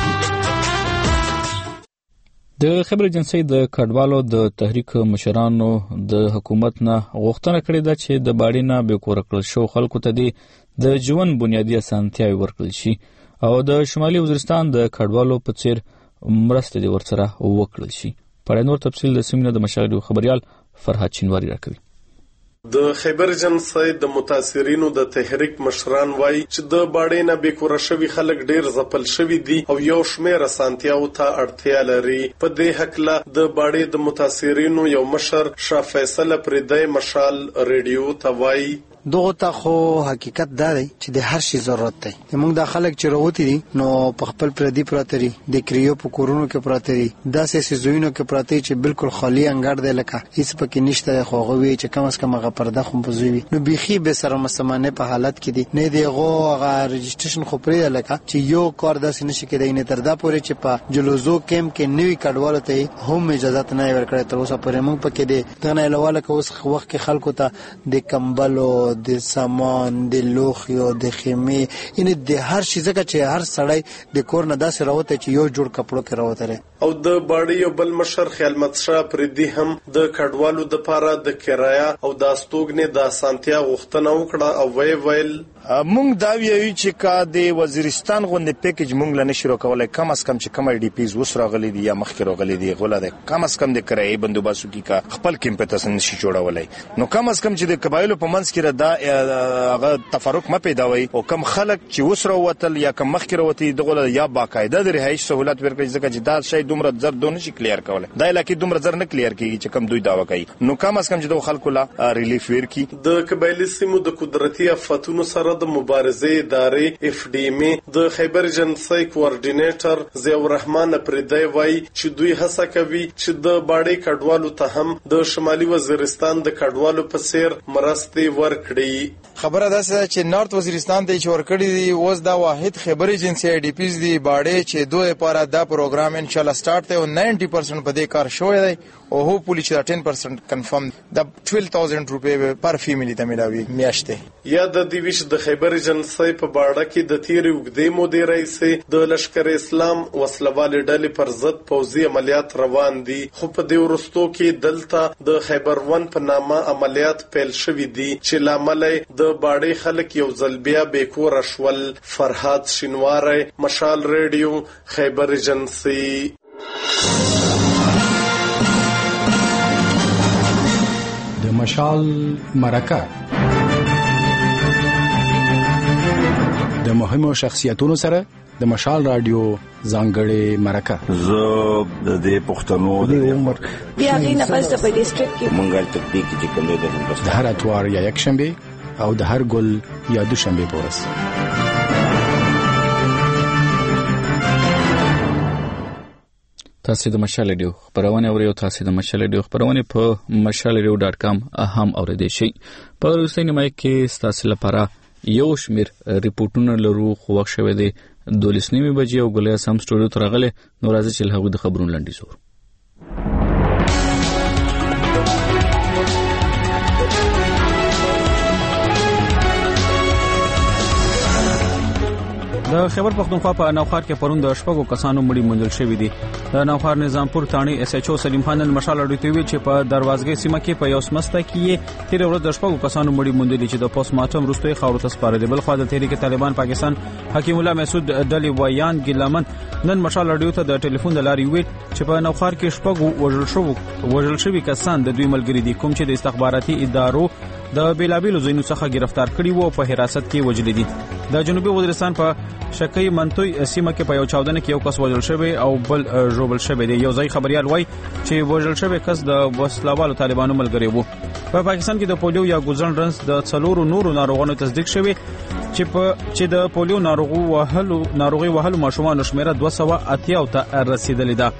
د خبر ایجنسی د کډوالو د تحریک مشرانو د حکومت نه غوښتنه کړې ده چې د باډینا به کور کړل شو خلکو ته د ژوند بنیادی اسانتیاوي ورکړل شي او د شمالي وزیرستان د کډوالو په څیر مرسته دي ورسره وکړل شي. په نور تفصیل د سیمینار د مشاهده خبريال فرهاد چینواری راکوي. د خیبر جنسای د متاثرینو د تحریک مشران وایي چې د باډې نه بیکوره شوي خلک ډیر ځپل شوي دي او یو شمېر اسانتیاو ته اړتیا لري. په دې هکله د باډې د متاثرینو یو مشر شاه فیصل پردی مشال ریډیو ته وایي دغه ته خو حقیقت دا دی چې د هر شي ضرورت دی. موږ د خلک چې راوتی دي نو په خپل پردي پراته دي د کریو په کورونو کې پراته دي داسې سيزوینو کې پراته چې بالکل خالی انګړ دی لکه هیڅ پکې نشته خو غوي چې کم از کم هغه پرده خو پزوي نو بيخي به سره مسمانه په حالت کې دي نه دیغه هغه رجسټریشن خو پرې لکه چې یو کار داسې نشي کېدای نه تر دا پورې چې په جلوزو کېم کې نوې کډوالو ته هم اجازه نه ورکړې تر اوسه پورې موږ پکې دي دغه علاوه که اوس وخت کې خلکو ته د کمبلو د سامان د لوخيو د خیمه ان د هر شي ځکه چې هر سړی د کور نه داسې راوته چې یو جوړ کپړو کې راوته او د باډي بل مشر خیالمت شاه پردي هم د کډوالو د پاره د کرایه او د استوګنې د سانتیا غوښتنه وکړه او وی ویل مونږ دا ویو چې کا د وزیرستان غونډه پیکیج مونږ لنه شروع کولای کم از کم چې کم ای ډی پیز وسره غلي دي یا مخکې راغلي دي غوړه ده کم از کم د کرایې بندوباسو کې کا خپل کمپیوټر نشي جوړولای نو کم از کم چې د قبایلو په منځ کې دا هغه تفرق ما پیداوي او کم خلک چې وسره وتل یا کم مخکې وروتي دغه یا باقاعده د رهایش سہولت ورکړي ځکه چې دا شی دومره زر دونه شي کلیر کولای دا علاقې دومره زر نه کلیر کیږي چې کم دوی داوا کوي نو کم از کم چې د خلکو لا ریلیف ورکړي. د قبایلی سیمو د قدرتي آفاتونو سره د مبارزې ادارې اف ډی ام د خیبر جنسای کوارډینیټر ضیاء الرحمن پردی وایي چې دوی هڅه کوي چې د باډي کډوالو ته هم د شمالي وزیرستان د کډوالو په څیر مرستې ورکړي. خبره ده چې نارت وزیرستان ته چې ورکړي دي اوس دا واحد خبر ایجنسی ای ډی پیز دی باډي چې دوه لپاره دا پروګرام ان شاء الله سٹارټ ته او نائنٹی پرسنٹ په دې کار شوی دی او هو پولی چې ټن پرسنٹ کنفرم د بارہ ہزار روپے پر فیملی ته ملاوي میاشته. یا د دیویش د خیبر جنسای په باډه کې د تیرې وګدې مودې رئیس د لشکر اسلام وسلوال ډلې پر ضد پوځي عملیات روان دي خو په دې ورستو کې دلته د خیبر ون په نامه عملیات پیل شوې دي چې لامل د باډي خلک یو ځل بیا بیکور شول. فرهاد شینواری مشال ریډیو خیبر جنسی. د مشال مرکه د مهمو شخصیتونو سره د مشال رادیو ځانګړې مرکه زه د دې پښتنو د عمر بیا غینه پس د ډیسټریکټ کې مونږه تطبیق چې کوم دی د هر اتوار یا یک شنبه او د هر ګل یا دوشنبه پورس. تاسو د مشال ریډیو خبرونه اورئ او تاسو د مشال ریډیو خبرونه په مشال ریډیو ډاټ کام هم اوریدئ شئ. په روسي نیمه کې تاسو لپاره یو شمیر ریپورتونه لرو خو وخت شوه دی دولس نیمه بجې او ګلیا سم سټوډیو ته راغله. نو راځي چې هغه د خبرونو لنډي زور. د خیبر پختونخوا په نوخار کې پرون د شپږو کسانو مړي موندل شوې دي. د نوخار نظامپور تاڼي اس ایچ او سلیم خان مشال اډیټوي چې په دروازګي سیمه کې په یو سمسته کې تیر ورځ د شپږو کسانو مړي موندل چې د پوسټ مارټم وروسته خاورو ته سپارل دي. بل خو د تحریک طالبان پاکستان حکیم الله مسعود دلی ویان ګلمن نن مشال اډیو ته د ټلیفون د لارې وی چې په نوخار کې شپږو وژل شو وژل شوی کسان د دوی ملګری دي کوم چې د استخباراتي ادارو د بیلابیلو ځایونو څخه گرفتار کړي وو په حراست کې وجل دي. د جنوبي وزیرستان په شکی منتوي سیمه کې په یو چاودنه کې یو کس وژل شوی او بل ژوبل شوی دی. یو ځای خبريال وای چې وژل شوی کس د وسلوالو طالبانو ملګری وو. په پاکستان کې د پولیو یا ګوزن رنس د څلورو نورو ناروغانو تصدیق شوی چې په چې د پولیو ناروغو وهلو ناروغي وهلو ماشومان شمیره دوه سوه اتیا ته رسیدلې ده.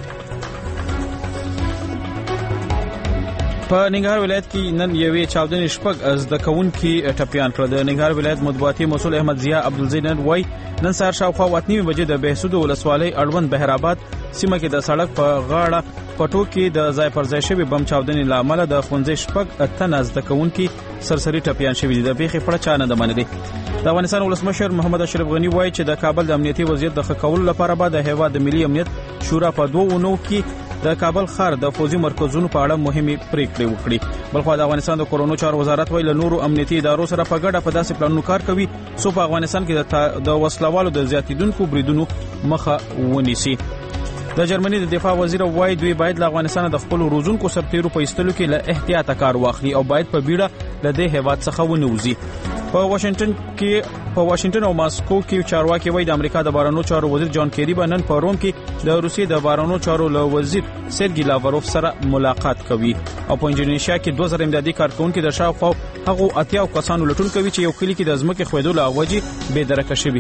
په ننګرهار ولایت کې نن یوې چاودنې شپږ زده کوونکي ټپیان کړل. د ننګرهار ولایت مطبوعاتي مسؤل احمد ضیا عبدالزین وای نن سهار شاوخوا وطنی بجې د بهسود ولسوالۍ اړوند بهرآباد سیمه کې د سړک په غاړه پټو کې د ځای پر ځای شوی بم چاودنې لامل د ښوونځي شپږ تنه زده کوونکي سرسري ټپیان شوي دي. د پیښې پړه چا نه ده منلې. د افغانستان ولسمشر محمد اشرف غنی وایي چې د کابل د امنیتي وضعیت د ښه کولو لپاره به د هیواد د ملي امنیت شورا په دوه اونو کې د کابل ښار د فوزي مرکزونو په اړه مهمه پریکړې وکړي. بلخو د افغانستان د کورونو چارو وزارت ویل نورو امنیتي ادارو سره په ګډه په داسې پلانونو کار کوي سو په افغانستان کې د وسلوالو د زیاتیدونکو بریدونو مخه ونیسي. د جرمني د دفاع وزیر وای دوی باید له افغانستان د خپل روزونکو سرتیرو په ایستلو کې له احتیاط کار واخلي او باید په بیړه له دې هیواد څخه ونوځي. په واشنگټن کې په واشنگټن او ماسکو کې چارواکي وای د امریکا د بهرنیو چارو وزیر جان کیری بنن په روم کې د روسیې د بهرنیو چارو له وزیر سرګی لاوروف سره ملاقات کوي او په انډونیشیا کې دوه زره امدادي کارکونکو د شاوخوا هغه اتیا کسانو لټون کوي چې یو کلی کې د ځمکې خویدو له وجې بې درکه شوي.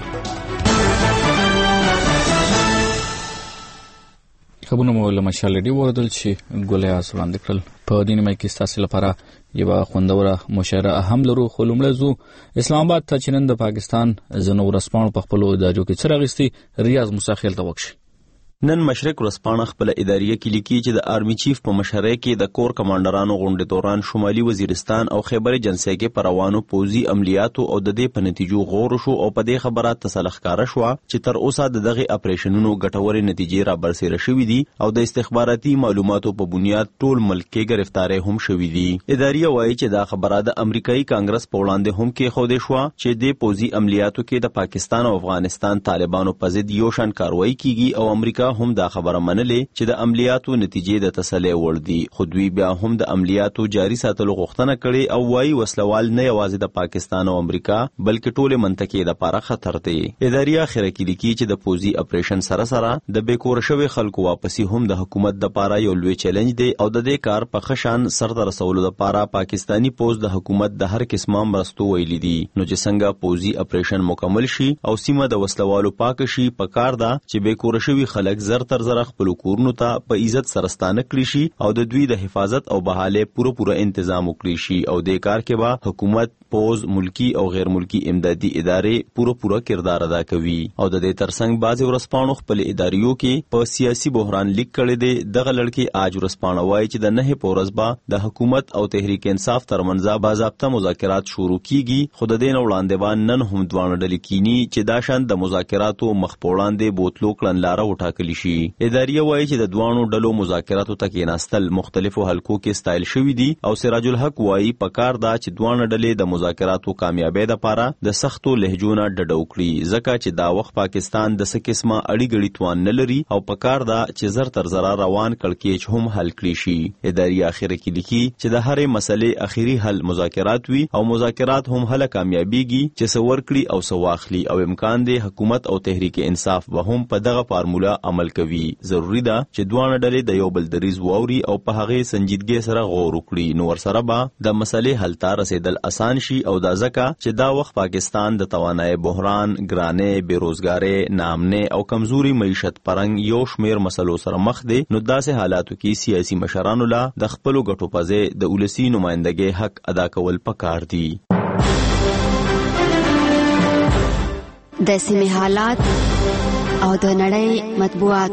خبرونه مو له مشال دی وردل چې ګولیا وړاندې کړل. په دې نیمه کې ستاسو لپاره یو خوندوره مشاعره اهم لرو. خو لومړی زو اسلام آباد ته چې نن د پاکستان زنو ورسپانو په خپل ادارو کې څرغستي ریاض مساخیل ته وکشي. نن مشرق ورسپانه خپل اداریه کې لیکي چې د آرمی چیف په مشره کې د کور کمانډرانو غونډې دوران شمالي وزیرستان او خیبر جنسیګه پر روانو پوزي عملیاتو او د دې په نتیجو غور شو او په دې خبره تسلخ کار شو چې تر اوسه دغه اپریشنونو ګټورې نتیجې را برسېره شوې دي او د استخباراتي معلوماتو په بنیاد ټول ملک کې گرفتارې هم شوې دي. اداریه وایي چې دا خبره د امریکایي کانګرس په وړاندې هم کې خوده شو چې د پوزي عملیاتو کې د پاکستان او افغانستان طالبانو په ضد یو شان کاروایی کیږي او امریکا هم دا خبره منلې چې د عملیاتو نتیجې د تسلی وړ دي. خو دوی بیا هم د عملیاتو جاري ساتلو غوښتنه کړې او وايي وسلوال نه یوازې د پاکستان او امریکا بلکې ټول منطقې لپاره خطر دی. ادارې اخر کې لیکي چې د پوزي اپریشن سره سره د بیکور شوی خلکو واپسی هم د حکومت لپاره یو لوی چیلنج دی او د دې کار په خشان سر ته رسولو لپاره پاکستانی پوز د حکومت د هر قسمه مرستو ویلي دي. نو چې څنګه پوزي اپریشن مکمل شي او سیمه د وسلوالو پاک شي پکار ده چې بیکور شوی خلک زر تر زر خپل کورونو ته په عزت سره ستانه کړی شي او د دوی د حفاظت او بحاله پوره پوره تنظیم وکړي شي او د کار کې به حکومت پوز ملکی او غیر ملکی امدادي ادارې پوره پوره کردار ادا کوي. او د دې ترڅنګ بعض ورسپانو خپل اداریو کې په سیاسي بحران لیک کړي دي. دغه لړکی آج ورسپانه وایي چې د نه پورزبا د حکومت او تحریک انصاف ترمنځ باضابطه مذاکرات شروع کیږي. خو د دې نو وړاندې نن هم دوه ډلې کینی چې دا شان د مذاکراتو مخ په وړاندې بوتلو کړنلاره وټاکلی شي. اداریه وایي چې د دوانو ډلو مذاکراتو ته کېناستل مختلفو حلقو کې ستایل شوی دي او سراج الحق وایي پکار دا چې دوانو ډلې د مذاکراتو کامیابی لپاره د سختو لهجونو ډډ وکړي ځکه چې دا وخت پاکستان د څه قسمه اړی غړي توان نه لري او پکار دا چې زر تر زر روان کړکېچ هم حل کړي شي. اداریه اخر کې لیکي چې د هرې مسلې اخیری حل مذاکرات وي او مذاکرات هم هله کامیابیږي چې سور کړي او سواخلي او امکان دی حکومت او تحریک انصاف به هم په دغه فارموله عمل کوي. ضروری ده چې دوه ډلې د یو بل دریز ووري او په هغه سنجیدګۍ سره غور وکړي. نو ورسره به د مسلې حل ته رسیدل اسان شي او دا ځکه چې دا وخت پاکستان د توانای بحران، ګرانې، بیروزګارۍ، ناامنۍ او کمزوري معیشت پرنګ یو شمیر مسلو سره مخ دي. نو داسې حالاتو کې سیاسي مشرانو لا د خپل ګټو په ځای د ولسی نمائندګۍ حق ادا کول پکار دي. د سیمې حالات او د نړۍ مطبوعات.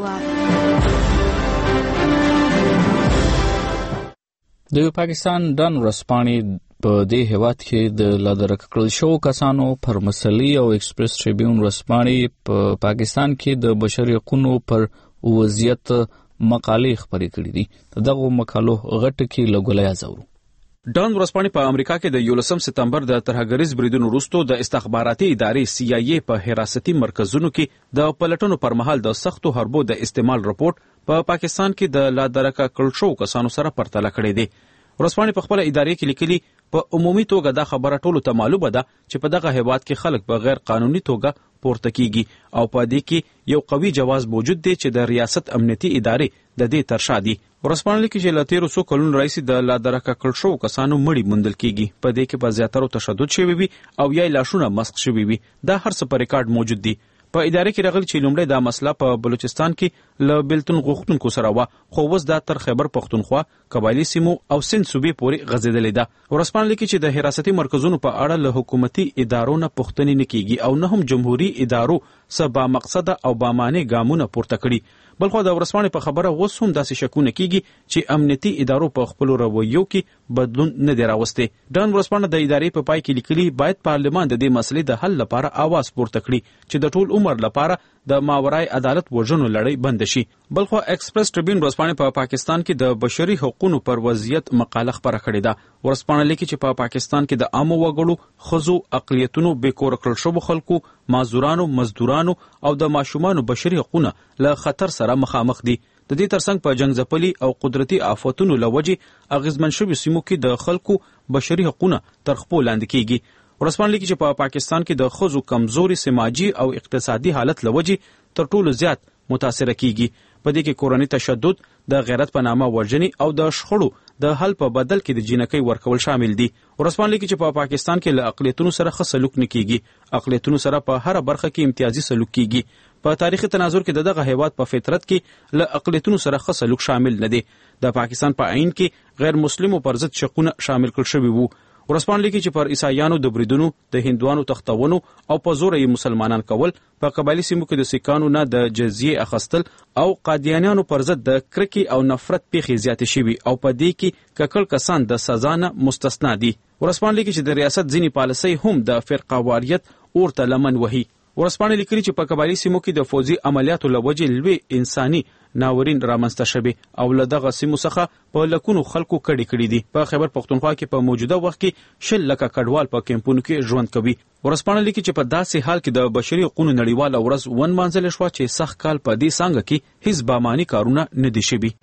د پاکستان ډان ورځپاڼې په دې هیواد کې د لادرک کړل شوو کسانو پر مسلې او ایکسپریس ټریبیون ورځپاڼې په پاکستان کې د بشري حقوقو پر وضعیت مقالې خپرې کړې دي. دغه مقالو غټ کې لګولای ازورو. ډان ورځپاڼې په امریکا کې د یولسم سپتمبر د ترهګریز بریدونو وروسته د استخباراتي ادارې سی آی ای په حراستي مرکزونو کې د پلټنو پر مهال د سختو حربو د استعمال رپورت په پا پاکستان کې د لادرکه کړل شوو کسانو سره پرتله کړې دي. ورځپاڼې په خپل ادارې کې لیکلي په عمومي توګه دا خبره ټولو ته معلومه ده چې په دغه هیواد کې خلک په غیر قانوني توګه پورته کیږي او په دې کې یو قوي جواز موجود دی چې د ریاست امنیتي ادارې د دې تر شا دي. ورځپاڼې لیکي چې له تیرو څو کلونو راهیسې د لادرکه کړل شوو کسانو مړي موندل کیږي. په دې کې په زیاترو تشدد شوی وي او یا لاشونه مسخ شوی وي. دا هر څه په ریکارډ موجود دي. په ادارې کې راغلی چې لومړی دا مسله په بلوچستان کې له بیلتون غوښتونکو سره وه، خو اوس دا تر خیبر پښتونخوا، قبایلي سیمو او سند صوبې پورې غځېدلې ده. ورځپاڼه لیکي چې د حراستي مرکزونو په اړه له حکومتي ادارو نه پوښتنې نه کیږي او نه هم جمهوري ادارو څه با مقصده او با معنی ګامونه پورته کړي. بلخو د ورځپاڼې په خبره اوس هم داسې شکونه کیږي چې امنیتي ادارو په خپلو رویو کې بدلون نه دی راوستی. ډان ورځپاڼه د ادارې په پای کې لیکلي باید پارلمان د دې مسلې د حل لپاره आवाज پورته کړي چې د ټول عمر لپاره د ماورای عدالت وژنو لړۍ بند شي. بلخو ایکسپریس ټریبیون ورځپاڼې په پاکستان کې د بشري حقوقو پر وضعیت مقاله خپره کړې ده. ورځپاڼه لیکي چې په پاکستان کې د عامو وګړو، ښځو، اقلیتونو، بېکوره کړل شوو خلکو، معذورانو، مزدورانو او د ماشومانو بشري حقوقونه له خطر سره مخامخ دي. د دې ترڅنګ په جنگ ځپلي او قدرتي آفتونو له وجې اغیزمن شوي سیمو کې د خلکو بشري حقوقونه تر خپو لاندې کیږي. ورځپاڼه لیکي چې په پاکستان کې د ښځو کمزوري سماجي او اقتصادي حالت له وجې تر ټولو زیات متاثره کیږي. په دې کې کورني تشدد، د غیرت په نامه وژنې او د شخړو د حل په بدل کې د جینکۍ ورکول شامل دي. ورځپاڼه لیکي چې په پاکستان کې له اقلیتونو سره ښه سلوک نه کیږي. اقلیتونو سره په هر برخه کې امتیازي سلوک کیږي. په تاریخي تناظر کې دغه هیواد په فطرت کې له اقلیتونو سره ښه سلوک شامل نه دی. د پاکستان په عین کې غیر مسلمو پر ضد شقونه شامل کړل شوي وو. ورځپاڼه لیکي چې پر عیسایانو د بریدونو، د هندوانو تختونو او په زور یې مسلمانان کول، په قبایلي سیمو کې د سیکانو نه د جزیې اخیستل او قادیانیانو پر ضد د کرکې او نفرت پیښې زیاتې شوي او په دې کې ککړ کسان د سزا نه مستثنا دي. ورځپاڼه لیکي چې د ریاست ځینې پالیسۍ هم د فرقهواریت اور ته لمن وهي. ورځپاڼه لیکلي چې په قبایلي سیمو کې د فوجي عملیاتو له وجې لوی انساني ناورین رامنځته شوی او له دغه سیمو څخه په لکونو خلکو کډې کړي دي. په خیبر پښتونخوا کې په موجوده وخت کې شل لکه کډوال په کیمپونو کې ژوند کوي. ورځپاڼه لیکي چې په داسې حال کې د بشري حقوقو نړیواله ورځ ونمانځل شوه چې سخت کال په دې څانګه کې هیڅ باماني کارونه نه دي شوي.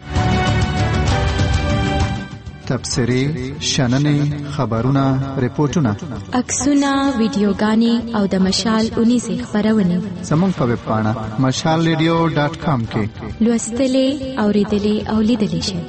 تبصرې، شننې، خبرونه، ریپورتونه، عکسونه، ویډیوګانې او د مشال اونیزې خپرونې زموږ په ویب پاڼه مشال ریډیو ډاټ کام کې لوستلې، اوریدلې او لیدلې شئ.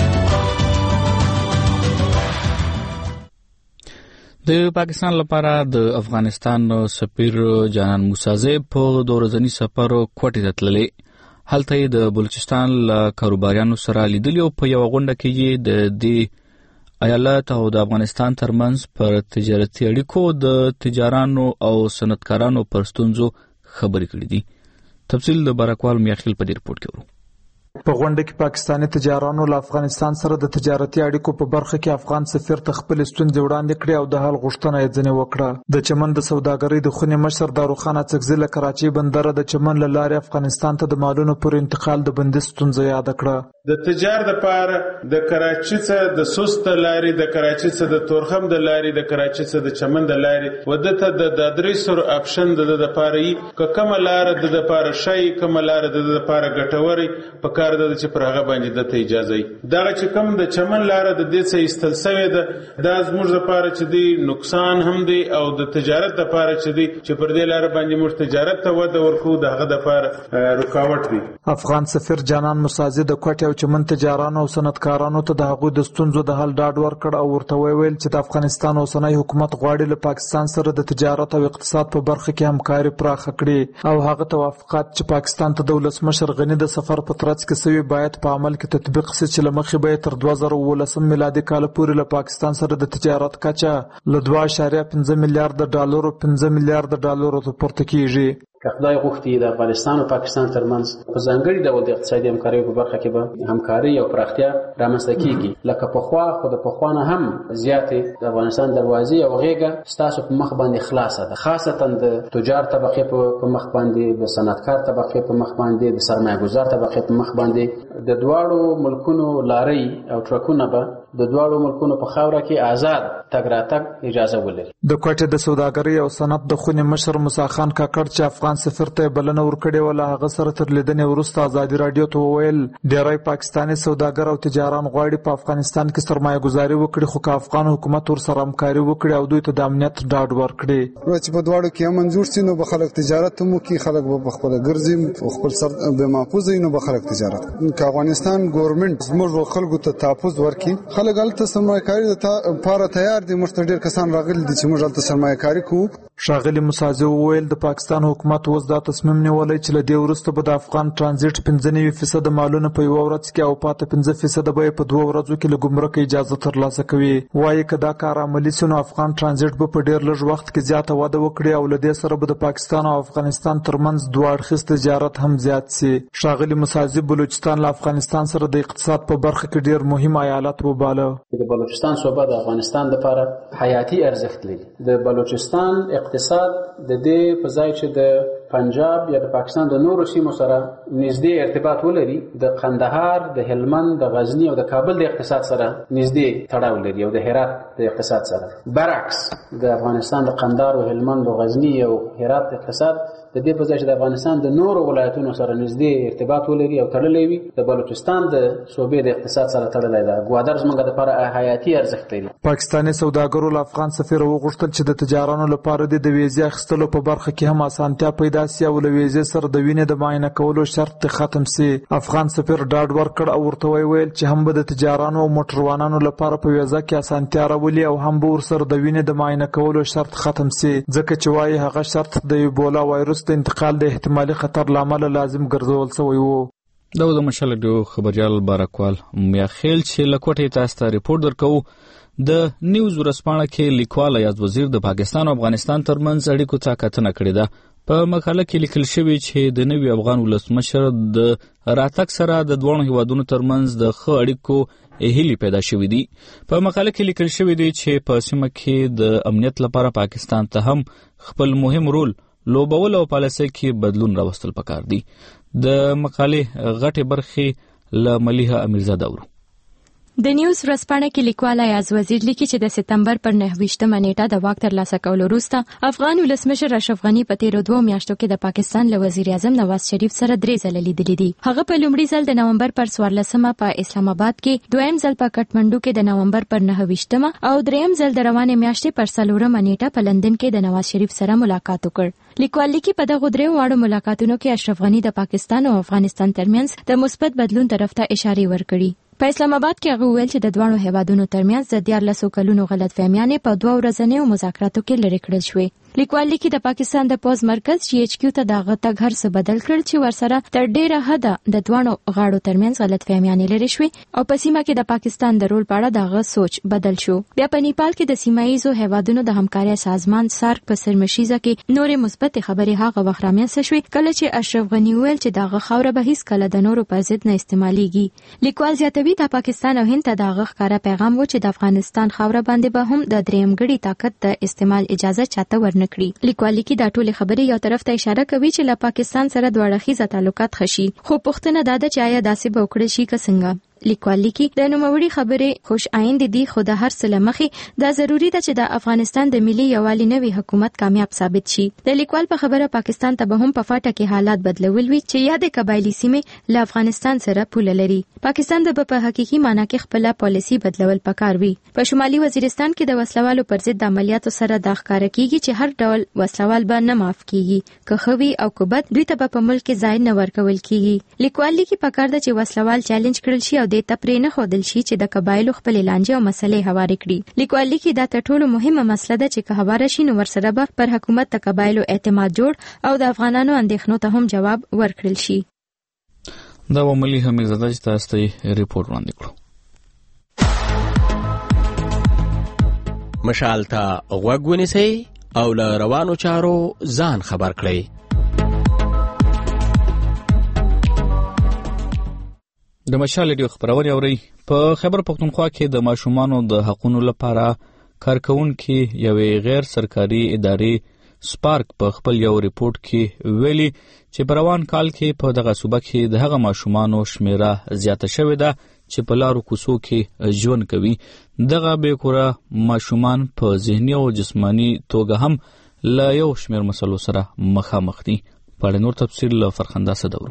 د پاکستان لپاره د افغانستان سفیر جانان موسازی په دوه ورځني سفر کوټې ته تللی. هلته یې د بلوچستان له کاروباریانو سره لیدلي او په یوه غونډه کې یې د دې ایالت او د افغانستان ترمنځ پر تجارتي اړیکو د تجارانو او صنعتکارانو پر ستونزو خبرې کړې دي. تفصیل د بارکوال میاخیل په دې رپورټ کې ورو. په غونډه کې پاکستاني تجارانو له افغانستان سره د تجارتي اړیکو په برخه کې افغان سفیر ته خپل ستونزې وړاندې کړې او د حل غوښتنه یې ځنې وکړه. د چمن د سوداګرۍ د خونې مشر داروخان اڅکزي له کراچۍ بندره د چمن له لارې افغانستان ته د مالونو پر انتقال د بندیز ستونزه یاد کړه. د تجار د پاره د کراچۍ څخه د سوست لارې، د کراچۍ څخه د تورخم د لارې، د کراچۍ څخه د چمن د لارې ودته د درې سر اپشن د د پاره ی کومه لار د د پاره شي، کومه لار د د پاره ګټوري په کار د چې پر هغه باندې د اجازه ای دا چې کوم د چمن لار د دې څخه استل سوی ده دا زموږ لپاره چې دی نقصان هم دی او د تجارت لپاره چې دی چې پر دې لار باندې موږ تجارت ته وده ورکو د هغه لپاره رکاوټ دی. افغان سفیر جانان موسازی د کوټې او چمن تجارانو او صنعتکارانو ته د هغوی د ستونزو د حل ډاډ ورکړ او ورته ویل چې د افغانستان اوسنۍ حکومت غواړي له پاکستان سره د تجارت او اقتصاد په برخه کې همکاري پراخه کړي او هغه توافقات چې پاکستان ته د ولسمشر غنی د سفر په ترڅ کې کې سوي باید په عمل کې تطبیق شي چې لمخې به تر دوه زره ولسم میلادي کال پورې له پاکستان سره د تجارت کچه له دوه اعشاریه پنځه میلیارډ ډالرو پنځه میلیارډ ډالرو ته پورته کیږي. که خدای غوښتي د افغانستان او پاکستان ترمنځ په ځانګړي ډول د اقتصادي همکارۍ په برخه کې به همکاري او پراختیا رامنځته کیږي. لکه پخوا خو د پخوا نه هم زیاتې د افغانستان دروازې او غېږه ستاسو په مخ باندې خلاصه ده، خاصتا د تجار طبقې په مخ باندې، د صنعتکار طبقې په مخ باندې، د سرمایه گذار طبقې په مخ باندې. د دواړو ملکونو لارۍ او ټرکونه به د دواړو ملکونو په خاوره کې آزاد تګ راتګ اجازه ولري. د کوټې د سوداګرۍ او صنعت د خونې مشر موسی خان کاکړ چې افغان سفیر ته بلنه ورکړې وله هغه سره تر لیدنې وروسته ازادي راډیو ته وویل ډېری پاکستاني سوداګر او تجاران غواړي په افغانستان کې سرمایه گذاري وکړي، خو که افغان حکومت ورسره همکاري وکړي او دوی ته د امنیت ډاډ ورکړي چې په دواړو کې منظور شي نو به خلک تجارت هم وکړي، خلک به خپل ګرځي خپل سر به محفوظ وي، نو به خلک تجارت که افغانستان ګورنمنت زموږ خلکو ته تحفظ ورکړي، خلک هلته سرمایه کاري لپاره تیار دي. موږ ته ډېر کسان راغلي دي چې موږ هلته سرمایه کاري کوو. ښاغلي موسازي وویل د پاکستان حکومت اوس دا تصمیم نیولی چې له دې وروسته به د افغان ترانزیټ پنځه نوي فیصده مالونه په یوه ورځ کې او پاته پنځه فیصده به یې په دوه ورځو کې له ګمرک اجازه ترلاسه کوي. وایي که دا کار عملي سي نو افغان ترانزیټ به په ډېر لږ وخت کې زیاته وده وکړي او له دې سره به د پاکستان او افغانستان ترمنځ دوه اړخیز تجارت هم زیات سي. ښاغلي موسازي بلوچستان له افغانستان سره د اقتصاد په برخه کې ډېر مهم ایالت وباله. د بلوچستان صوبه د افغانستان لپاره حیاتي ارزښت لري. د بلوچستان اقتصاد د دې په ځای چې د پنجاب یا د پاکستان د نورو سیمو سره نږدې ارتباط ولري، د قندهار، د هلمند، د غزنی او د کابل د اقتصاد سره نږدې تړاو لري او د هرات د اقتصاد سره. برعکس د افغانستان د قندهار او هلمند او غزنی او هرات اقتصاد د دې په ځای چې د افغانستان د نورو ولایتونو سره نږدې ارتباط ولري او تړلی وي، د بلوچستان د صوبې د اقتصاد سره تړلی ده. ګوادر زموږ لپاره حیاتي ارزښت لري. پاکستاني سوداګرو له افغان سفیر وغوښتل چې د تجارانو لپاره د ویزې اخیستلو په برخه کې هم اسانتیا پیدا سي او له ویزې سره د وینې د معاینه کولو شرط ختم سي. افغان سفیر ډاډ ورکړ او ورته ویل چې هم به د تجارانو او موټروانانو لپاره په ویزه کې اسانتیا راولي او هم به ورسره د وینې د معاینه کولو شرط ختم سي، ځکه چې وایي هغه شرط د ایبولا وایرس د انتقال د احتمالي خطر لامل لازم ګرځول شوی وو. دا د مشال ډیو خبريال بارکوال میا خیل چې لکوټه تاسو ته ریپورت درکو. د نیوز ورسپانه کې لیکوال یاد وزیر د پاکستان او افغانستان ترمنځ اړیکو څخه کتنه کړې ده. په مقاله کې لیکل شوی چې د نوي افغان ولسمشر د راتګ سره د دوه هیوادونو ترمنځ د ښه اړیکو هیلې پیدا شوې دي. په مقاله کې لیکل شوی دی چې په سیمه کې د امنیت لپاره پاکستان ته هم خپل مهم رول لوبول او پالیسي کې بدلون راوستل پکار دي. د مقالې غټه برخه ل ملیحه امیرزاده ورو. د نیوز ورځپاڼه کې لیکوال ایاز وزیر لیکي چې د سپتمبر پر نهه ویشتمه نیټه د واک ترلاسه کولو وروسته افغان ولسمشر اشرف غني په تیرو دوه میاشتو کې د پاکستان له وزیر اعظم نواز شریف سره درې ځله لیدلي دي. هغه په لومړي ځل د نومبر پر څوارلسمه په اسلام آباد کې، دویم ځل په کټمنډو کې د نومبر پر نهه ویشتمه او دریم ځل د روانې میاشتې پر څلورمه نیټه په لندن کې د نواز شریف سره ملاقات وکړ. لیکوال لیکي په دغه درې واړو ملاقاتونو کې اشرف غني د پاکستان او افغانستان ترمنځ د مثبت بدلون طرف ته اشاره ورکړي. په اسلام آباد کې هغه ویل چې د دوه هیوادونو ترمنځ د دیارلسو کلونو غلطفهمیانې په دوه ورځنیو مذاکراتو کې لرې کړل شوې. لیکوال لیکي د پاکستان د پوز مرکز جی ایچ کیو ته د غټ غر څه بدل کړل چې ورسره تر ډیره حده د دوه غاړو ترمنځ غلطفهمیانې لري شوې او په سیمه کې د پاکستان د رول په اړه دغه سوچ بدل شو. بیا په نیپال کې د سیمایي هیوادونو د همکارۍ سازمان سارک په سرمشيزه کې نورې مثبت خبرې هغه وخت رامنځته شوې کله چې اشرف غني ویل چې دغه خوره به هیڅ کله د نورو په ضد نه استعماليږي. لیکوال زیاتوي د پاکستان او هند ته دغه ښکارا پیغام و چې د افغانستان خوره باندې به هم د دریم غړي طاقت د استعمال اجازه چاته ورنکړي. لیکوال لیکي دا ټول خبرې یو طرف ته اشاره کوي چې له پاکستان سره دوه اړخیزه تعلقات خشي، خو پوښتنه دا ده چې آیا داسې به وکړل شي که څنګه. لیکوال لیکي د نوموړي خبرې خوش آیند دي، خو د هر څه لمخې دا ضروری ده چې د افغانستان د ملي یووالي نوي حکومت کامیاب ثابت شي. د لیکوال په خبره پاکستان ته به هم په فاټه کې حالات بدلول وي چې یا د قبایلی سیمې له افغانستان سره پوله لري. پاکستان د په حقيقي معنی کې خپل پالیسی بدلول پکار وي. په شمالي وزیرستان کې د وسلوالو پر ضد عملیاتو سره د ښکار کیږي چې هر ډول وسلوال به نه معاف کیږي، که خوي او کوبت دوی ته په ملک کې ځای نه ورکول کیږي. لیکوال لیکي پکار ده چې وسلوال چیلنج کړل شي او د تپرې نه خودل شي چې د قبایلو خپل لانجه او مسلې هوارې کړي. لیکوال لیکي دا تر ټولو مهمه مسله ده چې که هواره شي نو ورسره به پر حکومت د قبایلو اعتماد جوړ او د افغانانو اندېښنو ته هم جواب ورکړل شي. دا عملی حمید زاده چې تاسو ته ریپورت وړاندې کړو. مشال ته غوږ ونیسئ او له روانو چارو ځان خبر کړئ. د مشال ریډیو خبرونه اورئ. په خیبر پختونخوا کې د ماشومانو د حقوقو لپاره کارکونکو یوې غیر سرکاري ادارې سپارک په خپل یو ریپورت کې ویلي چې په روان کال کې په دغه صوبه کې د هغه ماشومانو شمیره زیاته شوې ده چې په لارو کوڅو کې ژوند کوي. دغه بیکوره ماشومان په ذهني او جسمانی توګه هم له یو شمېر مسلو سره مخامخ دي. په اړه نور تفصیل له فرخنده صدورو.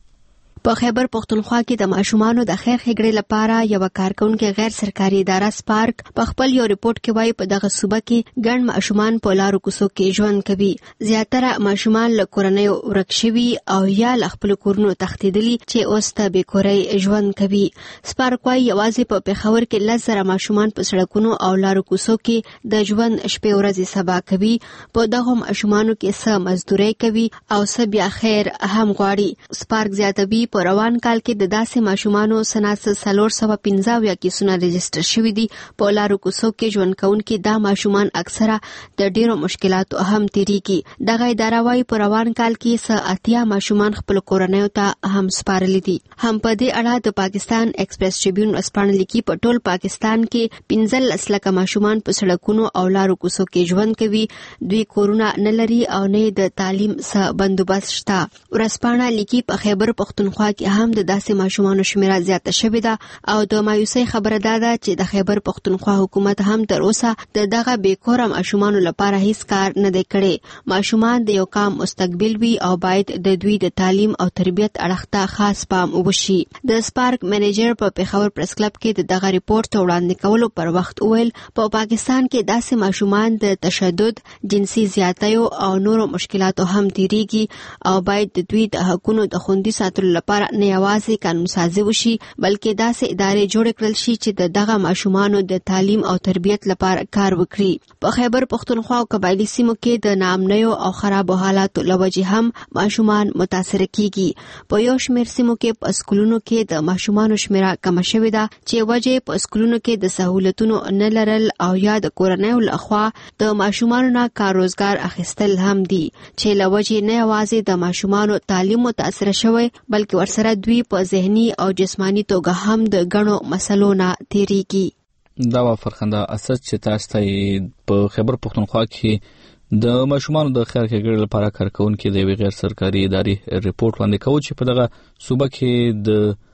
په خیبر پختونخوا کې د ماشومانو د خیر ښېګړې لپاره یو کارکونکو غیر سرکاري اداره سپارک په خپل یو ریپورت کې وایي په دغه صوبه کې ګڼ ماشومان په لارو کوڅو کې ژوند کوي. زیاتره ماشومان له کورنیو ورک شوي او یا له خپل کورونو تښتېدلي چې اوس ته بېکورۍ ژوند کوي. سپارک وایي یوازې په پېښور کې لس زره ماشومان په سړکونو او لارو کوڅو کې د ژوند شپې ورځې سبا کوي. په دغو ماشومانو کې څه مزدوري کوي او څه بیا خیر هم غواړي. سپارک زیاتوي په روان کال کې د داسې ماشومانو سناس څلور سوه پنځه اویا کیسونه رجسټر شوي دي. په لارو کوڅو کې ژوند کوونکي دا ماشومان اکثره د ډیرو مشکلاتو هم تیریږي. دغه اداره وايي په روان کال کې څه اتیا ماشومان خپل کورنیو ته هم سپارلي دي. هم په دې اړه د پاکستان ایکسپریس ټریبیون ورځپاڼه لیکي په ټول پاکستان کې پنځلس لکه ماشومان په سړکونو او لارو کوڅو کې ژوند کوي. دوی کورونه نه لري او نه د تعلیم څخه بندوبست شته. ورځپاڼه لیکي په خیبر پختونخوا کې هم د داسې ماشومانو شمیره زیاته شوې ده او د مایوسۍ خبره دا ده چې د خیبر پختونخوا حکومت هم تر اوسه د دغه بیکوره ماشومانو لپاره هیڅ کار نه دی کړی. ماشومان د یو قام مستقبل وي او باید د دوی د تعلیم او تربیت اړخ ته خاص پام وشي. د سپارک منیجر په پېښور پریس کلب کې د دغه ریپورت وړاندې کولو پر وخت وویل په پاکستان کې داسې ماشومان د تشدد، جنسي زیاتیو او نورو مشکلاتو هم تیریږي او باید د دوی د حقونو د خوندي ساتلو لپاره نه یوازې قانون سازي وشي بلکې داسې ادارې جوړ کړل شي چې د دغه ماشومانو د تعلیم او تربیت لپاره کار وکړي. په خیبر پختونخوا او قبایلی سیمو کې د ناامنیو او خرابو حالاتو له وجې هم ماشومان متاثر کیږي. په یو شمېر سیمو کې په سکولونو کې د ماشومانو شمیره کمه شوې ده چې وجې په سکولونو کې د سهولتونو نه لرل او یا د کورنیو لخوا د ماشومانو نه کار روزګار اخیستل هم دي چې له وجې نه یوازې د ماشومانو تعلیم متاثر شوی بلکې ورسره دوی په ذهني او جسمانی توګه هم د غنو مسلو نه تیریږي. دا و فرخنده اساس چې تاسو ته په خیبر پختونخوا کې د ماشومانو د خیر ښېګړې لپاره کارکونکو د غیر سرکاري ادارې ریپورت وړاندې کوي چې په دغه صوبه کې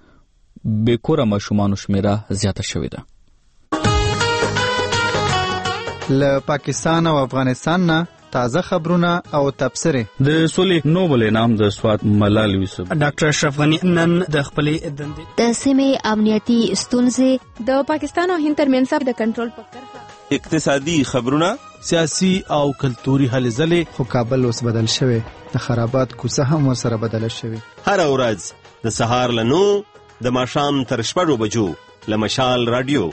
د بیکوره ماشومانو شمیره زیاته شوې ده. له پاکستان او افغانستان نه تازه خبرونه او تبصرې. د سولې نوبل انعام د سوات ملال یوسف ډاکټر اشرف غنی نن د خپلې دندې د سیمې امنیتي ستونزې د پاکستان او هند ترمنځ د کنټرول په کرښه اقتصادي خبرونه سیاسي او کلتوري هلې ځلې. خو کابل اوس بدل شوی د خرابات کوڅه هم ورسره بدله شوی. هر ورځ د سهار له نو د ماښام تر شپږو بجو له مشال رادیو.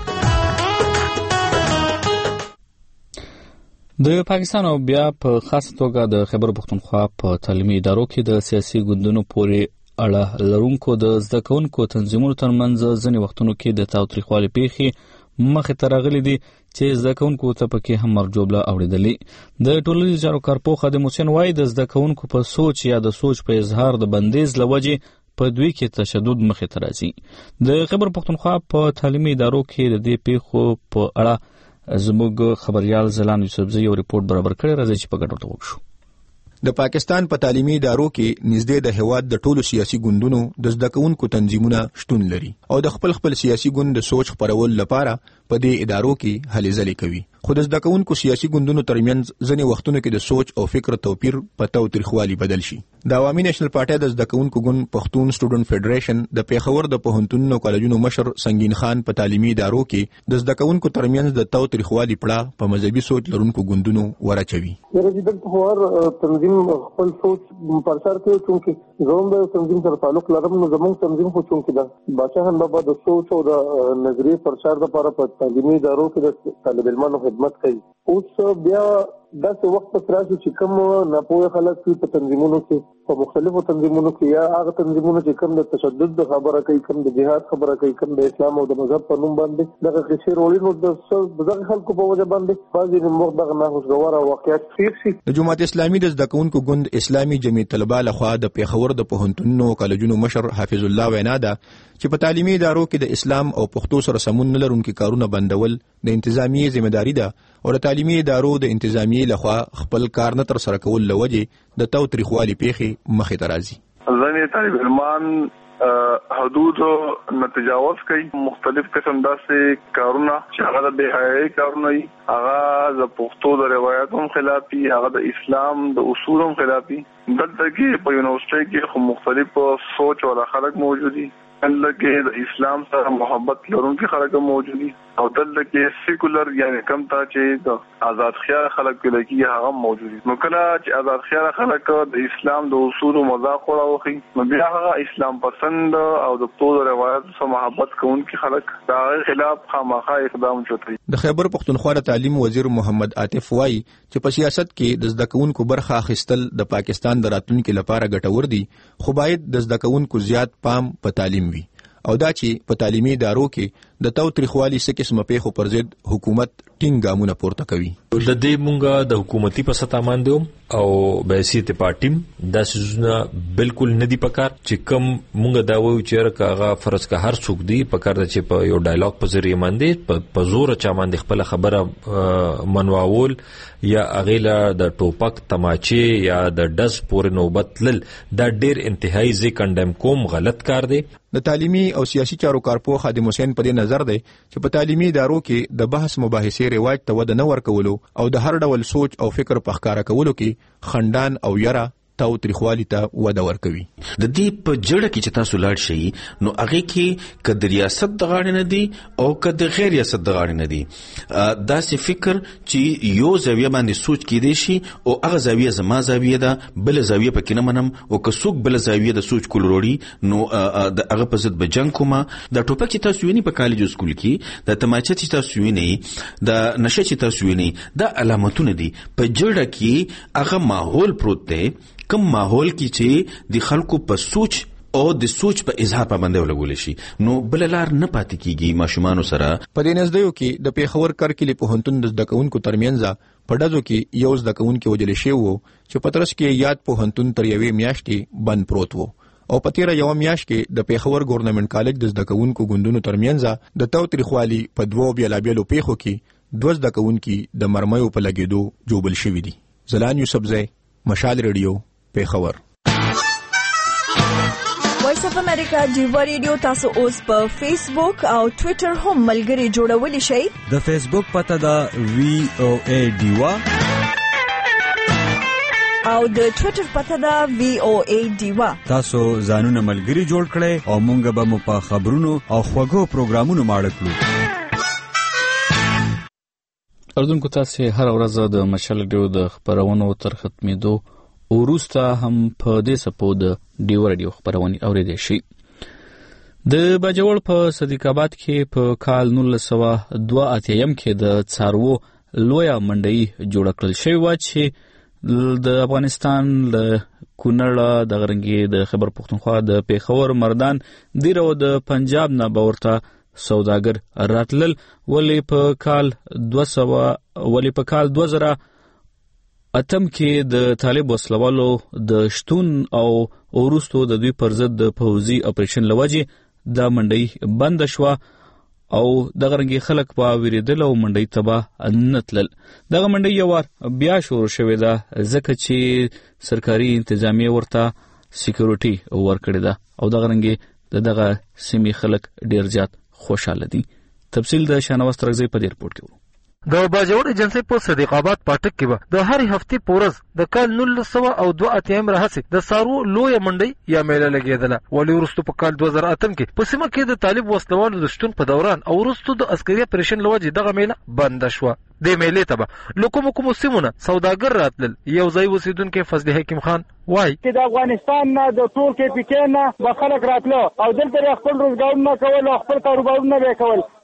د پاکستان او بیا په خاص توګه د خیبر پختونخوا په تعلیمي ادارو کې د سیاسي ګوندونو پورې اړه لرونکو د زده کوونکو تنظیمونو ترمنځ ځینې وختونو کې د تاوتریخوالي پیښې مخې ته راغلي دي چې زده کوونکو ته پکې هم مرجوبله اورېدلې. د ټولنیزو چارو کارپوه خادم حسین وایي د زده کوونکو په سوچ یا د سوچ په اظهار د بندیز له وجې په دوی کې تشدد مخې ته راځي. د خیبر پختونخوا په تعلیمي ادارو کې د دې پیښو په اړه زموږ خبريال زلان یوسفزی یو ریپورت برابر کړی، راځي چې په ګډه وګورو. د پاکستان په تعلیمي ادارو کې نږدې د هیواد د ټولو سیاسي ګوندونو د زده کوونکو تنظیمونه شتون لري او د خپل خپل سیاسي ګوند د سوچ خپرول لپاره په دې ادارو کې هلې ځلې کوي. خو د زده کوونکو سیاسي ګوندونو ترمنځ ځینې وختونو کې د سوچ او فکر توپیر په تاوتریخوالي بدل شي. د عوامي نېشنل پارټي د زده کوونکو ګوند پښتون سټوډنټ فدریشن د پیښور د پوهنتونونو کالجونو مشر سنگین خان په تعلیمي ادارو کې د زده کوونکو ترمنځ د تاوتریخوالي پړه په مذهبي سوچ لرونکو ګوندونو ورچوي. رجیدل هوار تنظیم خپل سوچ پرچار کوي چې زوم د تنظیم سره تعلق لرم نو زموږ تنظیم خو چې د بادشاہان بابا د سوچ او د نظریه پرچار لپاره په تعلیمي ادارو کې د طالب علمانو خدمت کوي. اوس بیا داسې وخت پس راشي چې کوم ناپوهه خلک په تنظیمونو کې په مختلفو تنظیمونو کې یا هغه تنظیمونو چې کوم د تشدد د خبره کوي، کوم د جهاد خبره کوي، کوم د اسلام او د مذهب په نوم باندې دغه قصې وروړي، نو د دغه خلکو په وجه باندې بعضې موږ دغه ناخوشګواره واقعیت تېر شي. د جماعت اسلامي د زده کوونکو ګوند اسلامي جمعیت طلبه لخوا د پېښور د پوهنتونونو کالجونو مشر حافظ الله وینا ده چې په تعلیمي ادارو کې د اسلام او پښتو سره سمون نه لرونکي کارونه بندول د انتظامیې ذمہداري ده او د تعلیمي ادارو د انتظامیې لخوا خپل کار نه تر سره کول لوجې د تاوتریخوالي پیښې مخې ته راځي. ځینې طالب علمان حدود نه تجاوز کوي، مختلف قسم داسې کارونه چې هغه د بې حیايي کارونه وي، هغه د پښتو د روایتو هم خلاف دي، هغه د اسلام د اصول هم خلاف دي. دلته کې په یونیورسيټي کې خو مختلف سوچ والا خلک موجود دي، دلته کې د اسلام سره محبت لرونکي خلک موجود دي او دلته کې سیکولر یعنی کم ته چې د آزاد خیال خلک لکه هغه موجود دي. نو کله چې آزاد خیال خلک د اسلام د اصول او مذاق وراوخي، نو بیا هغه اسلام پسند او د ټول روایت سره محبت کوونکي خلک دا خلاف خامخا اقدام چوي. د خیبر پختونخوا د تعلیم وزیر محمد عاطف وای چې په سیاست کې د زده کوونکو برخه اخیستل د پاکستان د راتلونکو لپاره ګټور دي، خو باید د زده کوونکو زیات پام په تعلیم وي او دا چې په تعلیمي ادارو کې د تاوتریخوالي څه قسمه پیښو پر ضد حکومت ټینګ ګامونه پورته کوي. د دې مونږه د حکومتي په سطح باندې او بحثیت پارټیم دا سيزونه بالکل ندي پکار چې کم مونږه دا وایو چې راغه فرض کا هر څوک دی پکار د چې په یو ډایلاګ په ذریعہ باندې په زور چا باندې خپل خبره منواول یا اغیلا د ټوپک تماچې یا د ډز پورې نوبت لل دا ډیر انتهایی زی کندم کوم غلط کار دی. د تعلیمي او سیاسي چارو کارپو خادم حسین په دې نظر دی چې په تعلیمي ادارو کې د بحث مباحثې رواج ته وده نه ورکولو او د هر ډول سوچ او فکر په ښکارا کولو کې خندان او یره تاوتریخوالي ته وده ورکوي. د دې په جړه کې چې تاسو لاړ شئ نو هغه کې کد ریاست د غاړې نه دی او کد غیر ریاست د غاړې نه دی، دا سي فکر چې یو زاویه باندې سوچ کې دی شي او هغه زاویه زما زاویه ده، بل زاویه پکې نه منم او که څوک بل زاویه د سوچ کول وروړي نو د هغه په ضد به جنگ کومه. د ټوپک چې تاسو ویني په کالج سکول کې، د تماچه چې تاسو ویني، د نشه چې تاسو ویني، دا علامتونه دي. په جړه کې هغه ماحول پروت دی، کم ماحول کې چې د خلکو په سوچ او د سوچ په اظهار باندې ولګول شي نو بل لار نه پاتې کیږي. ماشومان سره په دې نزدیو کې د پیښور کرکلی پوهنتون د زده کوونکو ترمنځ په ډزو کې یو زده کوونکی وجل شوی وو چې پترس کې یاد پوهنتون تر یوې میاشتې بند پروت وو او په تیره یو میاشت کې د پیښور ګورنمنت کالج د زده کوونکو ګوندونو ترمنځ د تاوتریخوالي په دوو بیلابیلو پیښو کې دوه زده کوونکي د مرمیو په لګیدو جوبل شوي دي. زلان یوسفزی، مشال ریډیو، پیښور. وایس اف امریکا ډیوا ریډیو تاسو اوس په فیسبوک او ټوئیټر هم ملګري جوړولی شئ. د فیسبوک پته دا وی او ای ډیوا او د ټوئیټر پته دا وی او ای ډیوا. تاسو ځانونه ملګري جوړ کړئ او مونږ به مو په خبرونو او خوږو پروګرامونو ماړه کړو. اردوونکو تاسو هر ورځ د مشال ډیو د خبرونو تر ختمېدو وروسته هم په دې سپو د ډیو رادیو خبرونه اوریدل شي. د باجوړ په صدیق آباد کې په کال نولس سوه دوه اتیا کې د څارو لویا منډي جوړ کړل شوی و چې د افغانستان له کونړ د غرنګي د خیبر پختونخوا د پیښور مردان دیره او د پنجاب نه باورته سوداګر راتلل ولی په کال دوه سوه ولی په کال دوه زره اتم کې د طالب وسلوالو د شتون او وروستو د دوی پر ضد د پوځي اپریشن لوجې د منډي بند شو او د غرنګي خلک په ویریدل او منډي تبا نتلل. دغه منډي یو وار بیا شروع شوې ده ځکه چې سرکاري انتظامیه ورته سکیورټي ورکړې ده او د غرنګي دغه سیمې خلک ډیر زیات خوشاله دي. تفصیل د شانواز ترغزی په دې رپورت کې. د باجوړ ایجنسی په صدیق آباد پاټک کې به د هرې هفتې پورز د کال نولس سوه او دوه اتیم راهیسې د سارو لویه منډۍ یا میله لګېدله ولې وروستو په کال دوه زره اتم کې په سیمه کې د طالب وسلوالو د شتون په دوران او وروستو د عسکري اپریشن له وجې دغه میله بنده شوه. دې میلې ته به له کومو کومو سیمونه سوداګر راتلل. یو ځای اوسېدونکی فضل حکیم خان وایي چې د افغانستان نه د ټول کې پکې نه به خلک راتله او دلته یې خپل روزګارونه کول او خپل کاروبارونه به یې کول.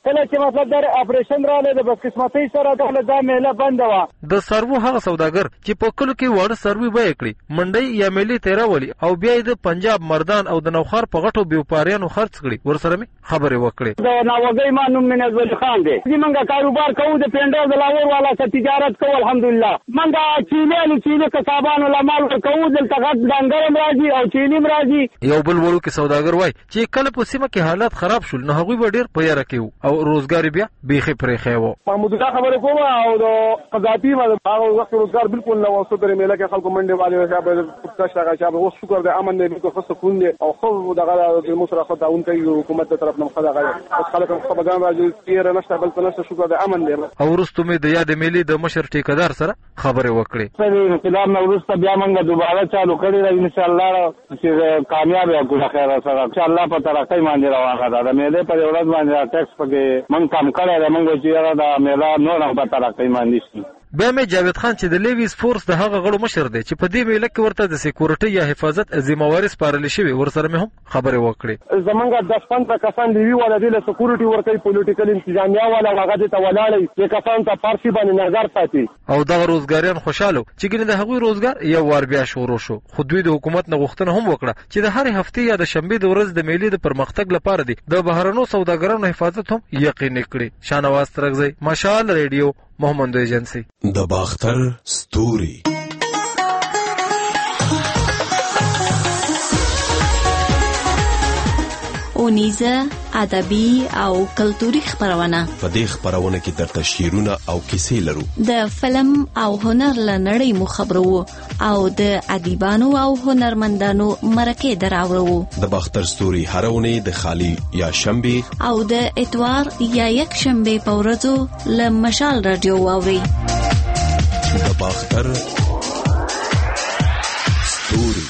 کله چې مطلب در اپریشن رااله د بدقسمتۍ سره دغه دا میله بنده وه. د سروو هغه سوداګر چې په کلو کې واړه سروي بیې کړي منډۍ یا میلې تیرولي او بیا یې د پنجاب مردان او د نوخار په غټو بیوپاریانو خرڅ کړي. ورسره مې خبرې وکړې. د ناوګۍ ما نوم مې نظر علي خان دی. موږ کاروبار کوو د پینډر د لاهور والا سره تجارت کوو الحمدلله. موږ چینیانو چینی کسابانو له مال ورکوو دلته غټ ډنګر هم راځي او چینی هم راځي. یو بل وړوکی سوداګر وایي چې کله په سیمه کې حالات خراب شول نو هغوی به ډېر په یاره کې وو او روزګار بیا بیخي پرېښی و. محمود الله خبرې کوم او د قذافي هغه وخت روزګار بالکل نه و. صدر میله کې خلکو منډې والي شابه پښتاش هغه شابه اوس شکر د امن دی بالکل خاصه کون دی او خو دغه د مصر خو داون کوي حکومت تر طرف نه خدای اوس خلک په بدن راځي تیر نشته بل نشته شکر د امن دی. او ورستو مې د یاد میلې د مشر ټیکدار سره خبرې وکړې. په انقلاب نه وروسته بیا موږ دوباره چالو کړی دی ان شاء الله چې کامیاب یو خیر سره ان شاء الله په ترقۍ باندې روانه ده. د میلې په ورځ باندې ټیکس پکې موږ کم کړی دی. موږ چې دا میله نور هم په ترقۍ باندې شي. بیا مې جاوید خان چې د لیویس فورس د هغه غړو مشر دی چې په دې میله کې ورته د سکیورټي یا حفاظت ذمہواري سپارل شوی ورسره مې هم خبرې وکړې. زمونږ د پنځه کسان دی ولا د سکیورټي ورکوي پولیټیکل انتظامیه ولا هغه ته ولاړی چې کسان ته فارسی باندې نظر ساتي او دغه روزګاریان خوشاله چې ګینه د هغوی روزګار یو وار بیا شروع شو. خو دوی د حکومت نه غوښتنه هم وکړه چې د هر هفتې یا د شنبې د ورځ د میلې د پرمختګ لپاره دی د بهرنو سوداګرانو حفاظت هم یقیني کړي. شانواز ترغزی مشال ریډیو محمد ایجنسی. د باختر ستوري اونیزه ادبي او کلتوري خبرونه. په دې خبرونه کې درته شعرونه او کیسې لرو. د فلم او هنر لنړۍ مو خبرو او د ادیبانو او هنرمندانو مرکه دراوړو. د باختر ستوري هرونه د خالی یا شنبه او د اتوار یا یک شنبه په ورځو له مشال رادیو واوري. د باختر ستوري.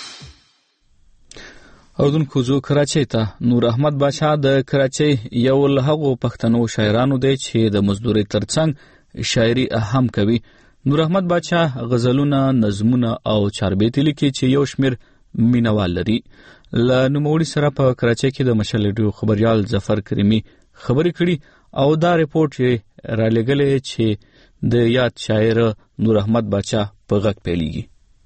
اردوونکو زو کراچۍ ته. نور احمد بادشاه د کراچۍ یو له هغو پښتنو شاعرانو دی چې د مزدورۍ ترڅنګ شاعري هم کوي. نور احمد بادشاه غزلونه، نظمونه او چاربیتې لیکي چې یو شمېر مینوال لري. له نوموړي سره په کراچۍ کې د مشال ریډیو خبریال ظفر کریمي خبرې کړي او دا ریپورټ یې رالیږلی چې د یاد شاعر نور احمد بادشاه په غږ پیلیږي.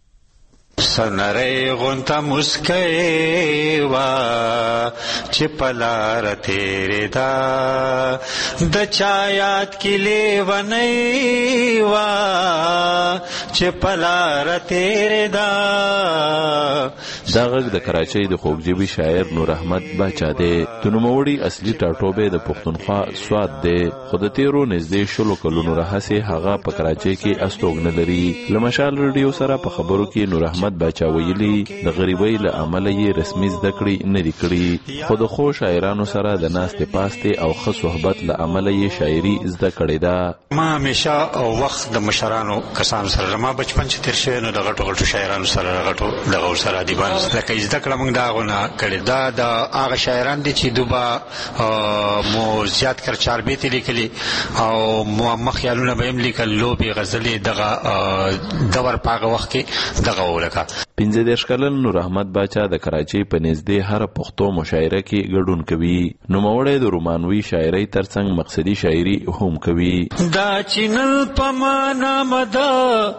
سنرے غنتا مسکے وا چپلار تیرے دا د چایات کی لے ونئی وا چپلار تیرے دا. دا غږ د کراچۍ د خوږجبي شاعر نور احمد باچا دی. د نوموړي اصلي ټاټوبی د پښتونخوا سوات دی خو د تیرو نږدې شلو کلونو راهیسې هغه په کراچۍ کې استوګنه لري. له مشال ریډیو سره په خبرو کې نور احمد باچا ویلي د غریبۍ له امله یې رسمي زده کړې نه دي کړي خو د ښو شاعرانو سره د ناستې پاستې او ښه صحبت له امله یې شاعري زده کړې ده. ما همیشه وخت د مشرانو کسانو سره ما بچپن چې تیر شوی نو د غټو غټو شاعرانو سره غټو دغه سره ادیبانو لکه زده کړه موږ دا غونه کړې. دا د هغه شاعران دي چې دوبه مو زیات کر چاربیتې لیکلي او مو خیالونه به هم لیکل لوبې غزلې دغه دور په هغه وخت کې دغه ولکه. پنځه دېرش کلن نور احمد باچا د کراچۍ په نږدې هره پښتو مشاعره کې ګډون کوي. نوموړی د رومانوي شاعرۍ ترڅنګ مقصدي شاعري هم کوي. دا چینل پمانا مدا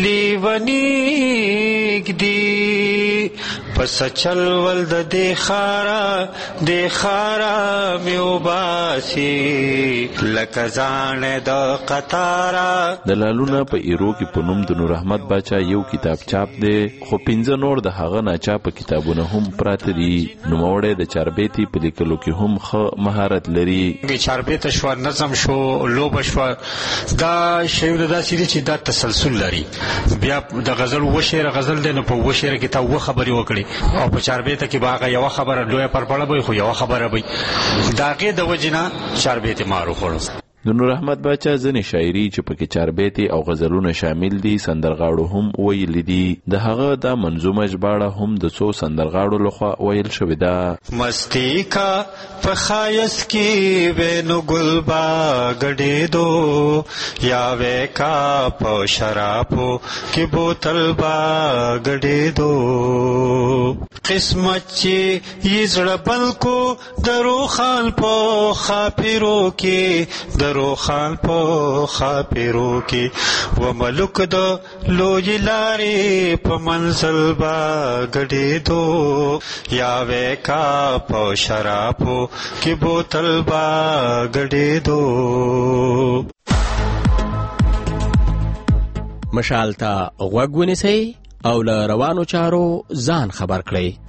لیونیک دی پس چل ول د دې خارا دې خارا میو باسی لکه ځان د قطارا. د لالونه په ایرو کې په نوم د نور احمد باچا یو کتاب چاپ دی خو پنځه نور د هغه ناچاپه کتابونه هم پراته دي. نوموړی د چاربیتې په لیکلو کې هم ښه مهارت لري. چاربیته شو، نظم شو، لوبه شو، دا شیونه داسې دي چې دا تسلسل لري. بیا د غزل و شعر غزل دی نو په و شعر کې تا و خبرې وکړي او په چاربیته کې به هغه یوه خبره لویه پرپړه به خو یوه خبره به د هغې د وجې نه چاربیتې مارو خوړو. د نور احمد باچا ځنې شاعري چې پکې چاربیتې او غزلونه شامل دي سندرغاړو هم ویلي دي. د هغه دا منظومه ژباړه هم د څو سندرغاړو لخوا ویل شوې ده. مستی کا په ښایست کې وینو ګل با ګډېدو یا ویکا په شرابو کې بوتل با ګډېدو قسمت چې یې زړه بل کو درو خان په خاپیرو کې درو خان په خاپیرو کې و ملک د لوی لارې په منزل با ګډېدو یا ویکا په شرابو کې بوتل با ګډېدو. مشال ته غوږ ونیسئ او له روانو چارو ځان خبر کړئ.